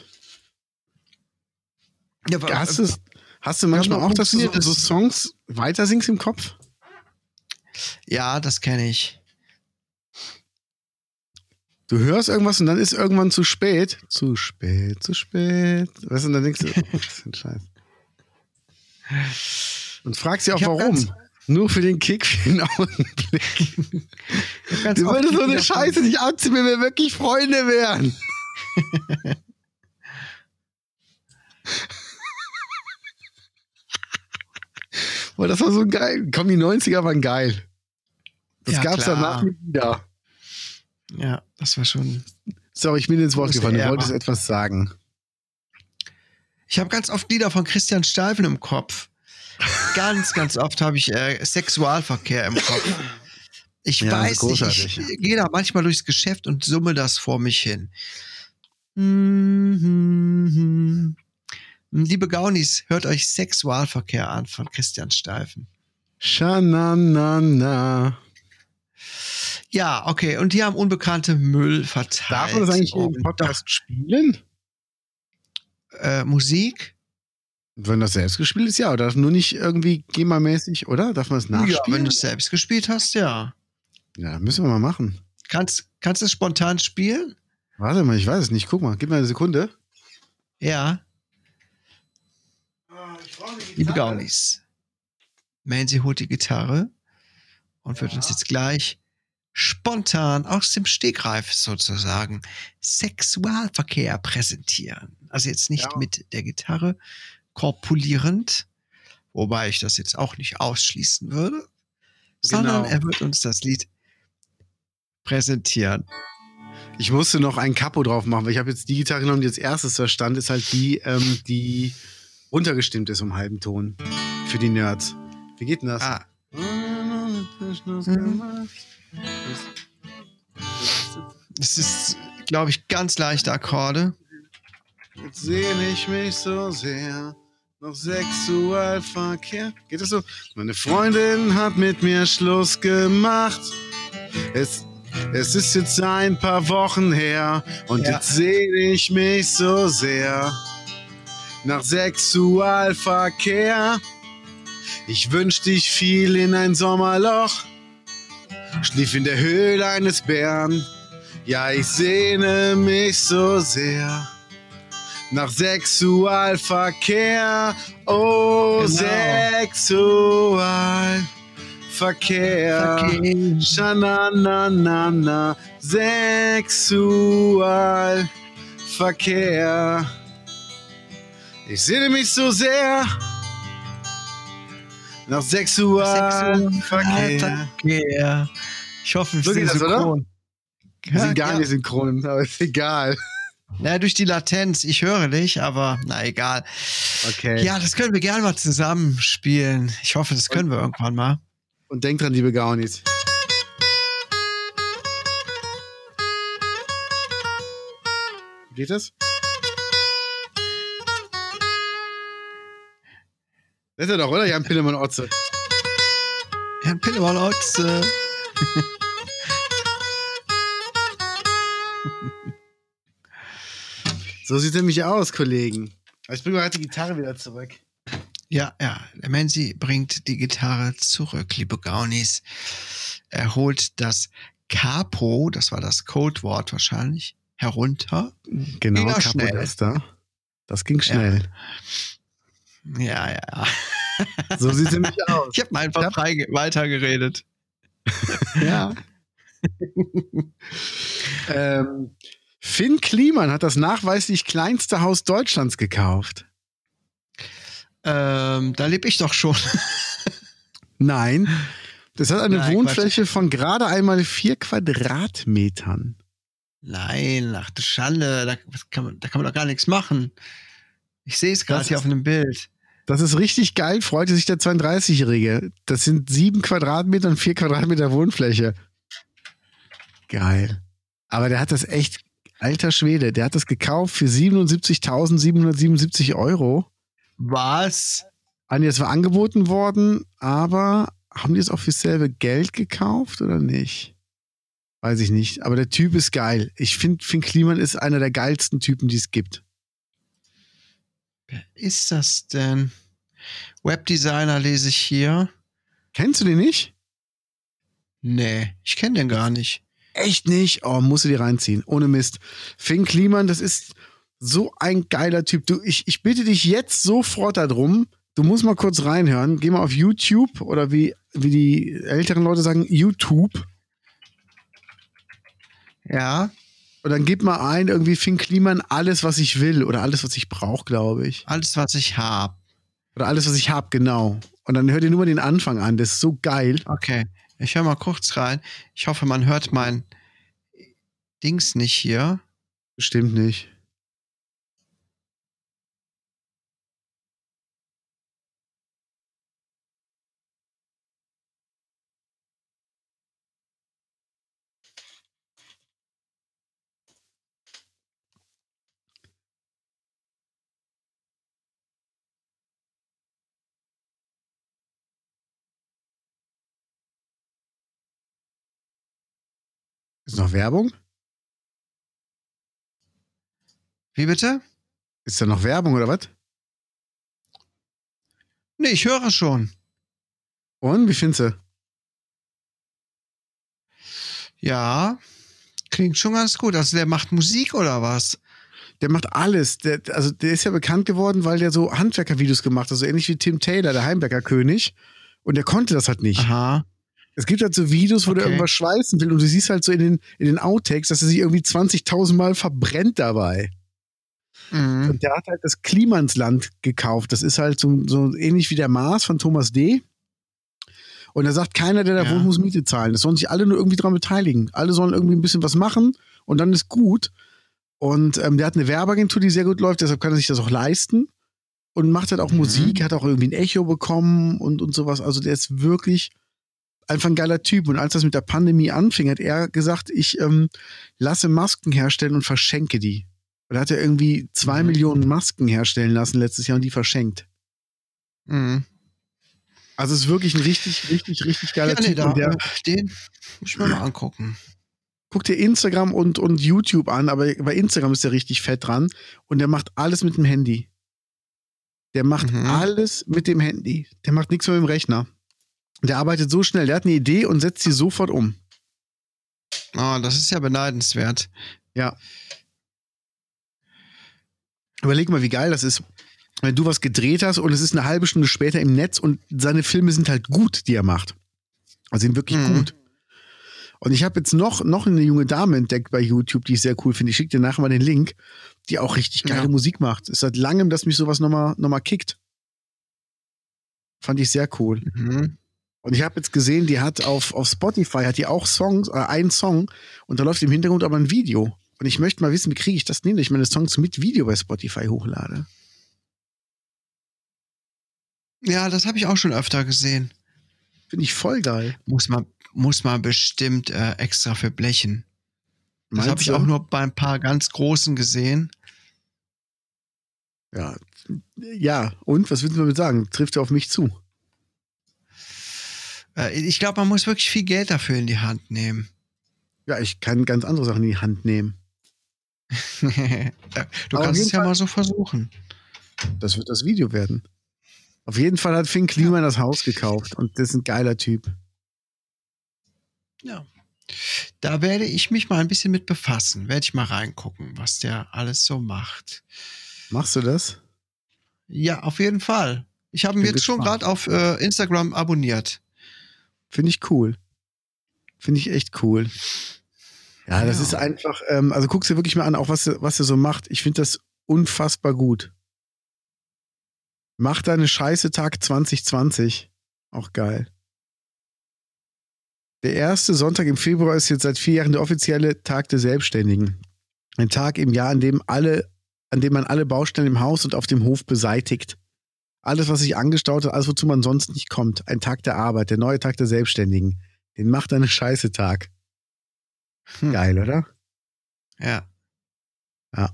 Speaker 2: Ja, hast, du, hast du manchmal auch, dass du so, so Songs weiter singst im Kopf?
Speaker 1: Ja, das kenne ich.
Speaker 2: Du hörst irgendwas und dann ist irgendwann zu spät. Zu spät, zu spät. Weißt du, und dann denkst du, oh, das ist ein Scheiß. Und fragst dich auch, warum. Nur für den Kick, für den Augenblick. Du würdest so eine Scheiße nicht anziehen, wenn wir wirklich Freunde wären. Boah, das war so geil. Komm, die neunziger waren geil. Das ja, gab's klar. Danach nie wieder.
Speaker 1: Ja, das war schon.
Speaker 2: Sorry, ich bin ins Wort gefallen. Du wolltest etwas sagen.
Speaker 1: Ich habe ganz oft Lieder von Christian Steifen im Kopf. Ganz, ganz oft habe ich äh, Sexualverkehr im Kopf. Ich ja, weiß nicht, ich gehe da manchmal durchs Geschäft und summe das vor mich hin. Mhm. Liebe Gaunis, hört euch Sexualverkehr an von Christian Steifen.
Speaker 2: Schananana.
Speaker 1: Ja, okay. Und die haben unbekannte Müll verteilt.
Speaker 2: Darf man das eigentlich im Podcast spielen?
Speaker 1: Äh, Musik?
Speaker 2: Wenn das selbst gespielt ist, ja. Oder nur nicht irgendwie GEMA-mäßig, oder? Darf man das nachspielen?
Speaker 1: Ja, wenn du es selbst gespielt hast, ja.
Speaker 2: Ja, müssen wir mal machen.
Speaker 1: Kannst, kannst du spontan spielen?
Speaker 2: Warte mal, ich weiß es nicht. Guck mal, gib mir eine Sekunde.
Speaker 1: Ja. Liebe Gaunis, Mansi holt die Gitarre und wird uns jetzt gleich spontan aus dem Stegreif sozusagen Sexualverkehr präsentieren. Also jetzt nicht
Speaker 2: Ja.
Speaker 1: mit der Gitarre korpulierend, wobei ich das jetzt auch nicht ausschließen würde, sondern
Speaker 2: Genau.
Speaker 1: er wird uns das Lied präsentieren.
Speaker 2: Ich musste noch ein Capo drauf machen, weil ich habe jetzt die Gitarre genommen, die als erstes da stand, ist halt die, ähm, die runtergestimmt ist um halben Ton. Für die Nerds. Wie geht denn das?
Speaker 1: Ah. Es ist, glaube ich, ganz leichte Akkorde.
Speaker 2: Jetzt sehne ich mich so sehr nach Sexualverkehr. Geht das so? Meine Freundin hat mit mir Schluss gemacht. Es, es ist jetzt ein paar Wochen her und
Speaker 1: Ja.
Speaker 2: jetzt sehne ich mich so sehr nach Sexualverkehr. Ich wünsch dich viel in ein Sommerloch, schlief in der Höhle eines Bären. Ja, ich sehne mich so sehr nach Sexualverkehr. Oh,
Speaker 1: Genau.
Speaker 2: Sexualverkehr.
Speaker 1: Okay.
Speaker 2: Schananana, Sexualverkehr. Ich sehne mich so sehr nach Sexualverkehr.
Speaker 1: Sexualverkehr. Ich hoffe, wir
Speaker 2: So geht
Speaker 1: sind
Speaker 2: das, oder?
Speaker 1: synchron.
Speaker 2: Wir sind gar
Speaker 1: ja.
Speaker 2: nicht synchron, aber ist egal.
Speaker 1: Na, durch die Latenz. Ich höre dich, aber na egal.
Speaker 2: Okay.
Speaker 1: Ja, das können wir gerne mal zusammen spielen. Ich hoffe, das können wir irgendwann mal.
Speaker 2: Und denkt dran, liebe Gaunis. Geht das? Das ist er doch, oder? Jan Pillemann Otze.
Speaker 1: Herrn Pillemann Otze.
Speaker 2: So sieht er mich aus, Kollegen. Aber ich bringe mal halt die Gitarre wieder zurück.
Speaker 1: Ja, ja, der Mansi bringt die Gitarre zurück, liebe Gaunis. Er holt das Capo, das war das Codewort wahrscheinlich, herunter.
Speaker 2: Genau,
Speaker 1: Ging ja
Speaker 2: Capo
Speaker 1: schnell.
Speaker 2: das da. Das ging schnell.
Speaker 1: Ja, ja, ja.
Speaker 2: So sieht er mich aus.
Speaker 1: Ich habe mal einfach frei ge- weitergeredet.
Speaker 2: Ja. ähm, Finn Kliman hat das nachweislich kleinste Haus Deutschlands gekauft.
Speaker 1: Ähm, da lebe ich doch schon.
Speaker 2: Nein, das hat eine
Speaker 1: Nein,
Speaker 2: Wohnfläche von gerade einmal vier Quadratmetern.
Speaker 1: Nein, ach du Schande, da kann man, da kann man doch gar nichts machen. Ich sehe es gerade
Speaker 2: Das
Speaker 1: hier
Speaker 2: ist-
Speaker 1: auf einem Bild.
Speaker 2: Das ist richtig geil, freute sich der zweiunddreißigjährige. Das sind sieben Quadratmeter und vier Quadratmeter Wohnfläche. Geil. Aber der hat das echt, alter Schwede, der hat das gekauft für siebenundsiebzigtausendsiebenhundertsiebenundsiebzig Euro.
Speaker 1: Was?
Speaker 2: Anja, es war angeboten worden, aber haben die es auch für dasselbe Geld gekauft oder nicht? Weiß ich nicht. Aber der Typ ist geil. Ich finde, Finn Kliman ist einer der geilsten Typen, die es gibt.
Speaker 1: Wer ist das denn? Webdesigner lese ich hier.
Speaker 2: Kennst du den nicht?
Speaker 1: Nee, ich kenne den gar nicht.
Speaker 2: Echt nicht? Oh, musst du dir reinziehen. Ohne Mist. Finn Kliman, das ist so ein geiler Typ. Du, ich, ich bitte dich jetzt sofort darum, du musst mal kurz reinhören. Geh mal auf YouTube oder wie, wie die älteren Leute sagen, YouTube.
Speaker 1: Ja,
Speaker 2: Und dann gib mal ein, irgendwie Finn Kliman, alles, was ich will oder alles, was ich brauche, glaube ich.
Speaker 1: alles, was ich habe.
Speaker 2: Oder alles, was ich habe, genau. Und dann hör dir nur mal den Anfang an. Das ist so geil.
Speaker 1: Okay, ich höre mal kurz rein. Ich hoffe, man hört mein Dings nicht hier.
Speaker 2: Bestimmt nicht. Ist noch Werbung?
Speaker 1: Wie bitte?
Speaker 2: Ist da noch Werbung oder was?
Speaker 1: Nee, ich höre schon.
Speaker 2: Und, wie findest du?
Speaker 1: Ja, Klingt schon ganz gut. Also der macht Musik oder was?
Speaker 2: Der macht alles. Der, also der ist ja bekannt geworden, weil der so Handwerkervideos gemacht hat, so ähnlich wie Tim Taylor, der Heimwerkerkönig. Und der konnte das halt nicht.
Speaker 1: Aha.
Speaker 2: Es gibt halt so Videos, wo
Speaker 1: Okay.
Speaker 2: der irgendwas schweißen will und du siehst halt so in den, in den Outtakes, dass er sich irgendwie zwanzigtausend Mal verbrennt dabei.
Speaker 1: Mhm.
Speaker 2: Und der hat halt das Klimansland gekauft. Das ist halt so, so ähnlich wie der Mars von Thomas D. Und er sagt, keiner, der da
Speaker 1: Ja.
Speaker 2: wohnt, muss Miete zahlen. Das sollen sich alle nur irgendwie dran beteiligen. Alle sollen irgendwie ein bisschen was machen und dann ist gut. Und ähm, der hat eine Werbeagentur, die sehr gut läuft, deshalb kann er sich das auch leisten. Und macht halt auch
Speaker 1: Mhm.
Speaker 2: Musik, hat auch irgendwie ein Echo bekommen und, und sowas. Also der ist wirklich einfach ein geiler Typ. Und als das mit der Pandemie anfing, hat er gesagt, ich ähm, lasse Masken herstellen und verschenke die. Und er hat ja irgendwie zwei
Speaker 1: Mhm.
Speaker 2: Millionen Masken herstellen lassen letztes Jahr und die verschenkt.
Speaker 1: Mhm.
Speaker 2: Also es ist wirklich ein richtig, richtig, richtig geiler
Speaker 1: Ja, nee,
Speaker 2: Typ.
Speaker 1: da,
Speaker 2: Und der,
Speaker 1: äh, den muss ich mir mal angucken.
Speaker 2: guck dir Instagram und, und YouTube an, aber bei Instagram ist der richtig fett dran. Und der macht alles mit dem Handy. Der macht
Speaker 1: Mhm.
Speaker 2: alles mit dem Handy. Der macht nichts mehr mit dem Rechner. Der arbeitet so schnell. Der hat eine Idee und setzt sie sofort um.
Speaker 1: Oh, das ist ja beneidenswert.
Speaker 2: Ja. Überleg mal, wie geil das ist, wenn du was gedreht hast und es ist eine halbe Stunde später im Netz und seine Filme sind halt gut, die er macht. Also sind wirklich
Speaker 1: Mhm.
Speaker 2: gut. Und ich habe jetzt noch, noch eine junge Dame entdeckt bei YouTube, die ich sehr cool finde. Ich schicke dir nachher mal den Link, die auch richtig geile
Speaker 1: Ja.
Speaker 2: Musik macht. Es ist seit langem, dass mich sowas nochmal noch mal kickt. Fand ich sehr cool.
Speaker 1: Mhm.
Speaker 2: Und ich habe jetzt gesehen, die hat auf, auf Spotify, hat die auch Songs, äh, einen Song und da läuft im Hintergrund aber ein Video. Und ich möchte mal wissen, wie kriege ich das hin, dass ich meine Songs mit Video bei Spotify hochlade.
Speaker 1: Ja, das habe ich auch schon öfter gesehen.
Speaker 2: Finde ich voll geil.
Speaker 1: Muss man, muss man bestimmt äh, extra für blechen. Das
Speaker 2: Meinst
Speaker 1: habe ich
Speaker 2: du?
Speaker 1: auch nur bei ein paar ganz großen gesehen.
Speaker 2: Ja. Ja, und was willst du damit sagen? Trifft er auf mich zu?
Speaker 1: Äh, ich glaube, man muss wirklich viel Geld dafür in die Hand nehmen.
Speaker 2: Ja, ich kann ganz andere Sachen in die Hand nehmen.
Speaker 1: du
Speaker 2: Aber auf
Speaker 1: kannst
Speaker 2: jeden
Speaker 1: es ja
Speaker 2: Fall-
Speaker 1: mal so versuchen.
Speaker 2: Das wird das Video werden. Auf jeden Fall hat Finn Kliman das Haus gekauft und das ist ein geiler Typ.
Speaker 1: Ja. Da werde ich mich mal ein bisschen mit befassen. Werde ich mal reingucken, was der alles so macht.
Speaker 2: Machst du das?
Speaker 1: Ja, auf jeden Fall. Ich habe ihn
Speaker 2: Bin
Speaker 1: jetzt schon
Speaker 2: gespannt.
Speaker 1: gerade auf äh, Instagram abonniert.
Speaker 2: Finde ich cool. Finde ich echt cool. Ja, das
Speaker 1: Ja.
Speaker 2: ist einfach, ähm, also guck's dir wirklich mal an, auch was, er- was er so macht. Ich finde das unfassbar gut. Mach deine Scheiße Tag zwanzig zwanzig. Auch geil. Der erste Sonntag im Februar ist jetzt seit vier Jahren der offizielle Tag der Selbstständigen. Ein Tag im Jahr, an dem alle, an dem man alle Baustellen im Haus und auf dem Hof beseitigt. Alles, was sich angestaut hat, alles, wozu man sonst nicht kommt. Ein Tag der Arbeit, der neue Tag der Selbstständigen. Den macht deine Scheiße Tag.
Speaker 1: Hm.
Speaker 2: Geil, oder?
Speaker 1: Ja.
Speaker 2: Ja.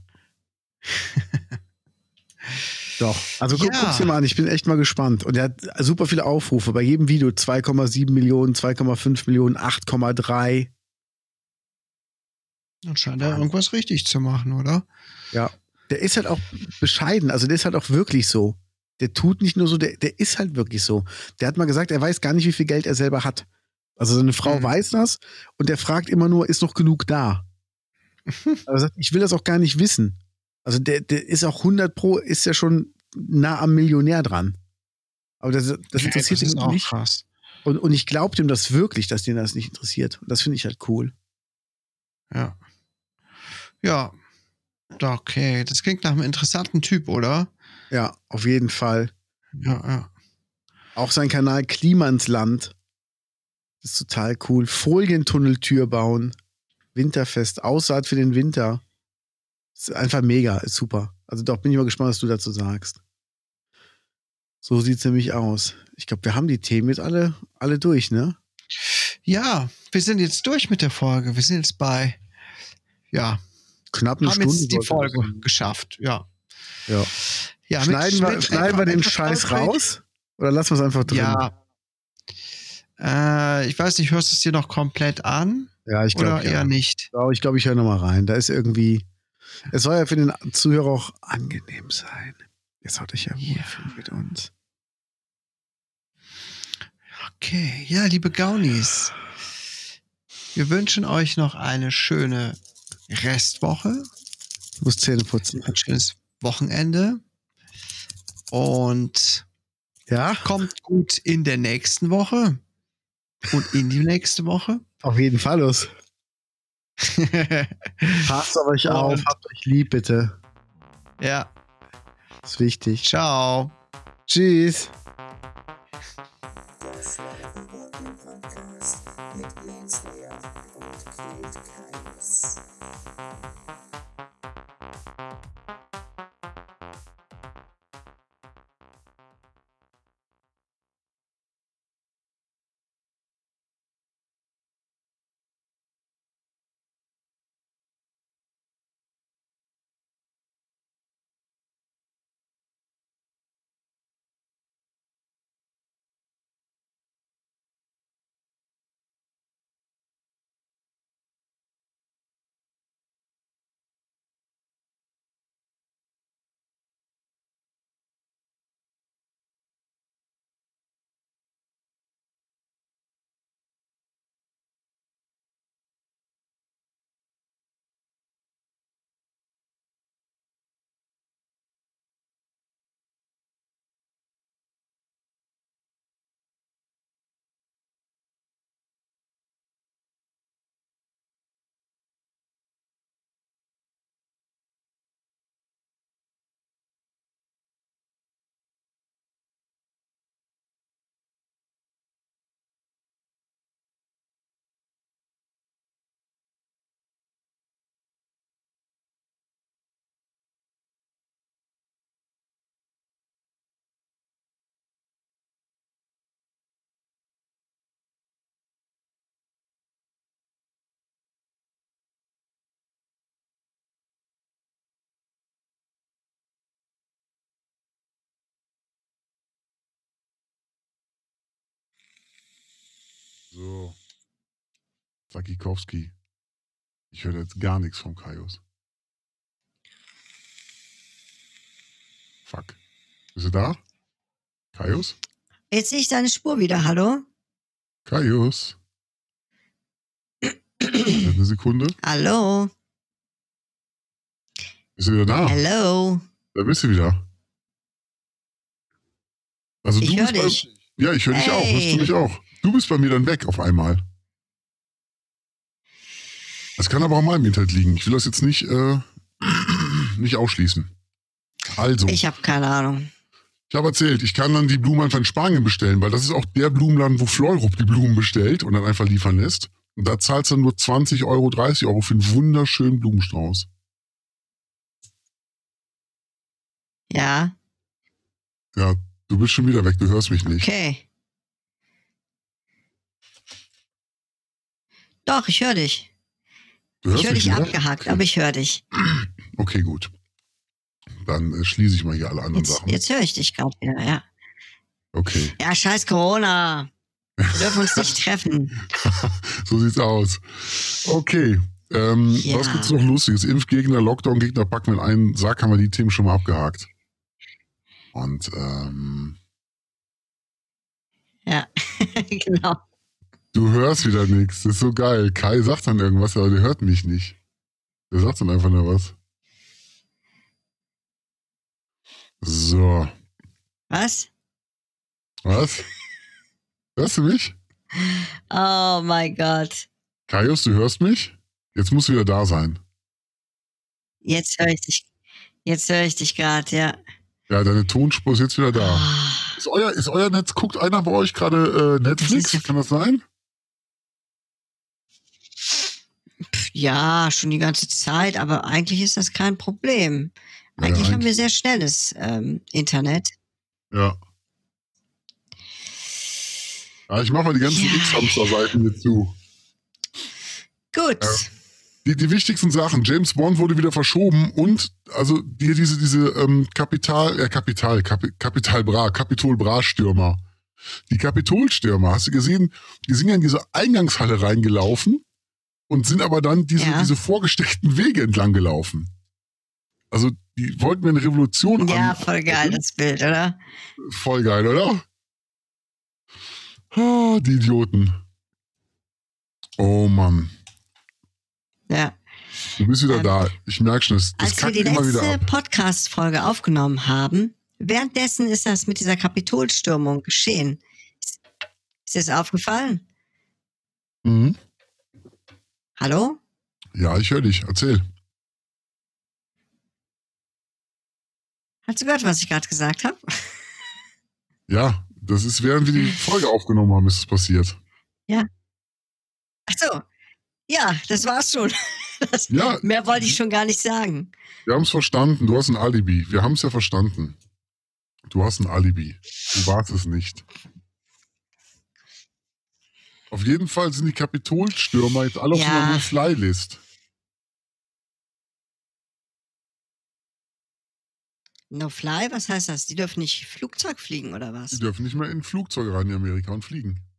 Speaker 2: Doch. Also guck,
Speaker 1: Ja.
Speaker 2: guck's dir mal an, ich bin echt mal gespannt. Und er hat super viele Aufrufe. Bei jedem Video zwei Komma sieben Millionen, zwei Komma fünf Millionen, acht Komma drei.
Speaker 1: Dann scheint er irgendwas richtig zu machen, oder?
Speaker 2: Ja. Der ist halt auch bescheiden. Also der ist halt auch wirklich so. Der tut nicht nur so, der, der ist halt wirklich so. Der hat mal gesagt, er weiß gar nicht, wie viel Geld er selber hat. Also seine Frau
Speaker 1: Mhm.
Speaker 2: weiß das und der fragt immer nur, ist noch genug da? Aber er sagt, ich will das auch gar nicht wissen. Also der, der ist auch hundert Pro, ist ja schon nah am Millionär dran. Aber das, das interessiert
Speaker 1: das ist
Speaker 2: ihn
Speaker 1: auch
Speaker 2: nicht.
Speaker 1: krass.
Speaker 2: Und, und ich glaube dem das wirklich, dass den das nicht interessiert. Und das finde ich halt cool.
Speaker 1: Ja. Ja. Okay, das klingt nach einem interessanten Typ, oder?
Speaker 2: Ja, auf jeden Fall.
Speaker 1: Ja, ja.
Speaker 2: Auch sein Kanal Klimansland. Das ist total cool. Folientunneltür bauen. Winterfest. Aussaat für den Winter. Ist einfach mega. Ist super. Also doch bin ich mal gespannt, was du dazu sagst. So sieht's nämlich aus. Ich glaube, wir haben die Themen jetzt alle, alle durch, ne?
Speaker 1: Ja, wir sind jetzt durch mit der Folge. Wir sind jetzt bei, ja,
Speaker 2: Knapp eine
Speaker 1: haben
Speaker 2: Stunde.
Speaker 1: jetzt die
Speaker 2: sollte
Speaker 1: Folge
Speaker 2: das sein.
Speaker 1: geschafft. Ja.
Speaker 2: Ja.
Speaker 1: ja
Speaker 2: Schneiden wir,
Speaker 1: mit
Speaker 2: schneiden wir den
Speaker 1: etwas
Speaker 2: Scheiß
Speaker 1: Erfolg-
Speaker 2: raus? Oder lassen wir es einfach drin?
Speaker 1: Ja. Äh, ich weiß nicht, hörst du es dir noch komplett an?
Speaker 2: Ja, ich glaube
Speaker 1: oder
Speaker 2: ja.
Speaker 1: eher nicht?
Speaker 2: Ja, ich glaube, ich höre nochmal rein. Da ist irgendwie. Es soll ja für den Zuhörer auch angenehm sein. Ihr sollt euch ja wohlfühlen mit uns.
Speaker 1: Okay, ja, liebe Gaunis. Wir wünschen euch noch eine schöne Restwoche.
Speaker 2: Ich muss Zähne putzen.
Speaker 1: Ein schönes Wochenende. Und
Speaker 2: ja,
Speaker 1: kommt gut in der nächsten Woche. Und in die nächste Woche.
Speaker 2: Auf jeden Fall los. Passt auf euch auf, habt euch lieb, bitte.
Speaker 1: Ja.
Speaker 2: Das ist wichtig.
Speaker 1: Ciao.
Speaker 2: Tschüss.
Speaker 3: Das war der Podcast mit Jens Lehr und Kate Kaius.
Speaker 4: So. Sakikowski. Ich höre jetzt gar nichts vom Kaius. Fuck. Bist du da? Kaius?
Speaker 5: Jetzt sehe ich deine Spur wieder, hallo?
Speaker 4: Kaius? Eine Sekunde.
Speaker 5: Hallo?
Speaker 4: Bist du wieder da?
Speaker 5: Hallo?
Speaker 4: Da bist du wieder. Also
Speaker 5: Ich
Speaker 4: du
Speaker 5: höre
Speaker 4: bist
Speaker 5: dich.
Speaker 4: Bei, ja, ich höre dich auch. Hörst du
Speaker 5: Hey.
Speaker 4: mich auch? Du bist bei mir dann weg auf einmal. Das kann aber auch mal im Internet liegen. Ich will das jetzt nicht, äh, nicht ausschließen. Also,
Speaker 5: Ich habe keine Ahnung.
Speaker 4: ich habe erzählt, ich kann dann die Blumen einfach in Spanien bestellen, weil das ist auch der Blumenladen, wo Fleurup die Blumen bestellt und dann einfach liefern lässt. Und da zahlst du dann nur zwanzig Euro, dreißig Euro für einen wunderschönen Blumenstrauß.
Speaker 5: Ja,
Speaker 4: Ja, du bist schon wieder weg, du hörst mich nicht.
Speaker 5: okay. Doch, ich höre dich.
Speaker 4: Du hörst
Speaker 5: Ich höre
Speaker 4: mich
Speaker 5: dich
Speaker 4: wieder?
Speaker 5: abgehackt,
Speaker 4: Okay.
Speaker 5: aber ich höre dich.
Speaker 4: Okay, gut. Dann äh, schließe ich mal hier alle anderen
Speaker 5: Jetzt,
Speaker 4: Sachen.
Speaker 5: jetzt höre ich dich gerade wieder, ja.
Speaker 4: Okay,
Speaker 5: Ja, scheiß Corona. Wir dürfen uns nicht treffen.
Speaker 4: so sieht's aus. Okay, ähm,
Speaker 5: Ja.
Speaker 4: was gibt's noch Lustiges? Impfgegner, Lockdown-Gegner, packen wir in einen Sack, haben wir die Themen schon mal abgehakt. Und, ähm,
Speaker 5: Ja, genau.
Speaker 4: du hörst wieder nichts. Das ist so geil. Kai sagt dann irgendwas, aber der hört mich nicht. Der sagt dann einfach nur was. So.
Speaker 5: Was?
Speaker 4: Was? Hörst du mich?
Speaker 5: Oh mein Gott.
Speaker 4: Kaius, du hörst mich? Jetzt musst du wieder da sein.
Speaker 5: Jetzt höre ich dich. Jetzt höre ich dich gerade, ja.
Speaker 4: Ja, deine Tonspur ist jetzt wieder da.
Speaker 5: Ah,
Speaker 4: Ist euer, ist euer Netz, guckt einer bei euch gerade äh, Netflix?
Speaker 5: Das ist-
Speaker 4: Kann das sein?
Speaker 5: ja, schon die ganze Zeit, aber eigentlich ist das kein Problem.
Speaker 4: Ja,
Speaker 5: Eigentlich haben
Speaker 4: eigentlich-
Speaker 5: wir sehr schnelles ähm, Internet.
Speaker 4: Ja. Ja, ich mache mal die ganzen
Speaker 5: Ja.
Speaker 4: X-Hamster-Seiten hier zu.
Speaker 5: Gut.
Speaker 4: Ja. Die, die wichtigsten Sachen. James Bond wurde wieder verschoben und also die, diese, diese ähm, Kapital, äh, Kapital, Kapi, Kapital Bra, Kapitol Bra-Stürmer. Die Kapitolstürmer, hast du gesehen, die sind ja in diese Eingangshalle reingelaufen und sind aber dann diese,
Speaker 5: Ja.
Speaker 4: diese vorgesteckten Wege entlang gelaufen. Also die wollten mir eine Revolution
Speaker 5: Ja,
Speaker 4: an.
Speaker 5: voll geil, das Bild, oder?
Speaker 4: Voll geil, oder? Ah, die Idioten. Oh Mann,
Speaker 5: Ja.
Speaker 4: du bist wieder
Speaker 5: Ähm,
Speaker 4: da. Ich merke schon, das, das
Speaker 5: Als wir
Speaker 4: kackt
Speaker 5: die
Speaker 4: immer wieder
Speaker 5: letzte
Speaker 4: ab.
Speaker 5: Podcast-Folge aufgenommen haben, währenddessen ist das mit dieser Kapitolstürmung geschehen. Ist, ist dir das aufgefallen?
Speaker 4: Mhm.
Speaker 5: Hallo?
Speaker 4: Ja, ich höre dich. Erzähl.
Speaker 5: Hast du gehört, was ich gerade gesagt habe?
Speaker 4: Ja, das ist, während wir die Folge aufgenommen haben, ist es passiert.
Speaker 5: Ach so. Ja, das war's schon. Das,
Speaker 4: Ja.
Speaker 5: Mehr wollte ich schon gar nicht sagen.
Speaker 4: Wir haben es verstanden. Du hast ein Alibi. Wir haben es ja verstanden. Du hast ein Alibi. Du warst es nicht. Auf jeden Fall sind die Kapitolstürmer jetzt alle auf so einer
Speaker 5: Ja.
Speaker 4: No-Fly-List.
Speaker 5: No Fly, was heißt das? Die dürfen nicht Flugzeug fliegen oder
Speaker 4: Die
Speaker 5: was?
Speaker 4: dürfen nicht mehr in Flugzeuge rein in Amerika und fliegen.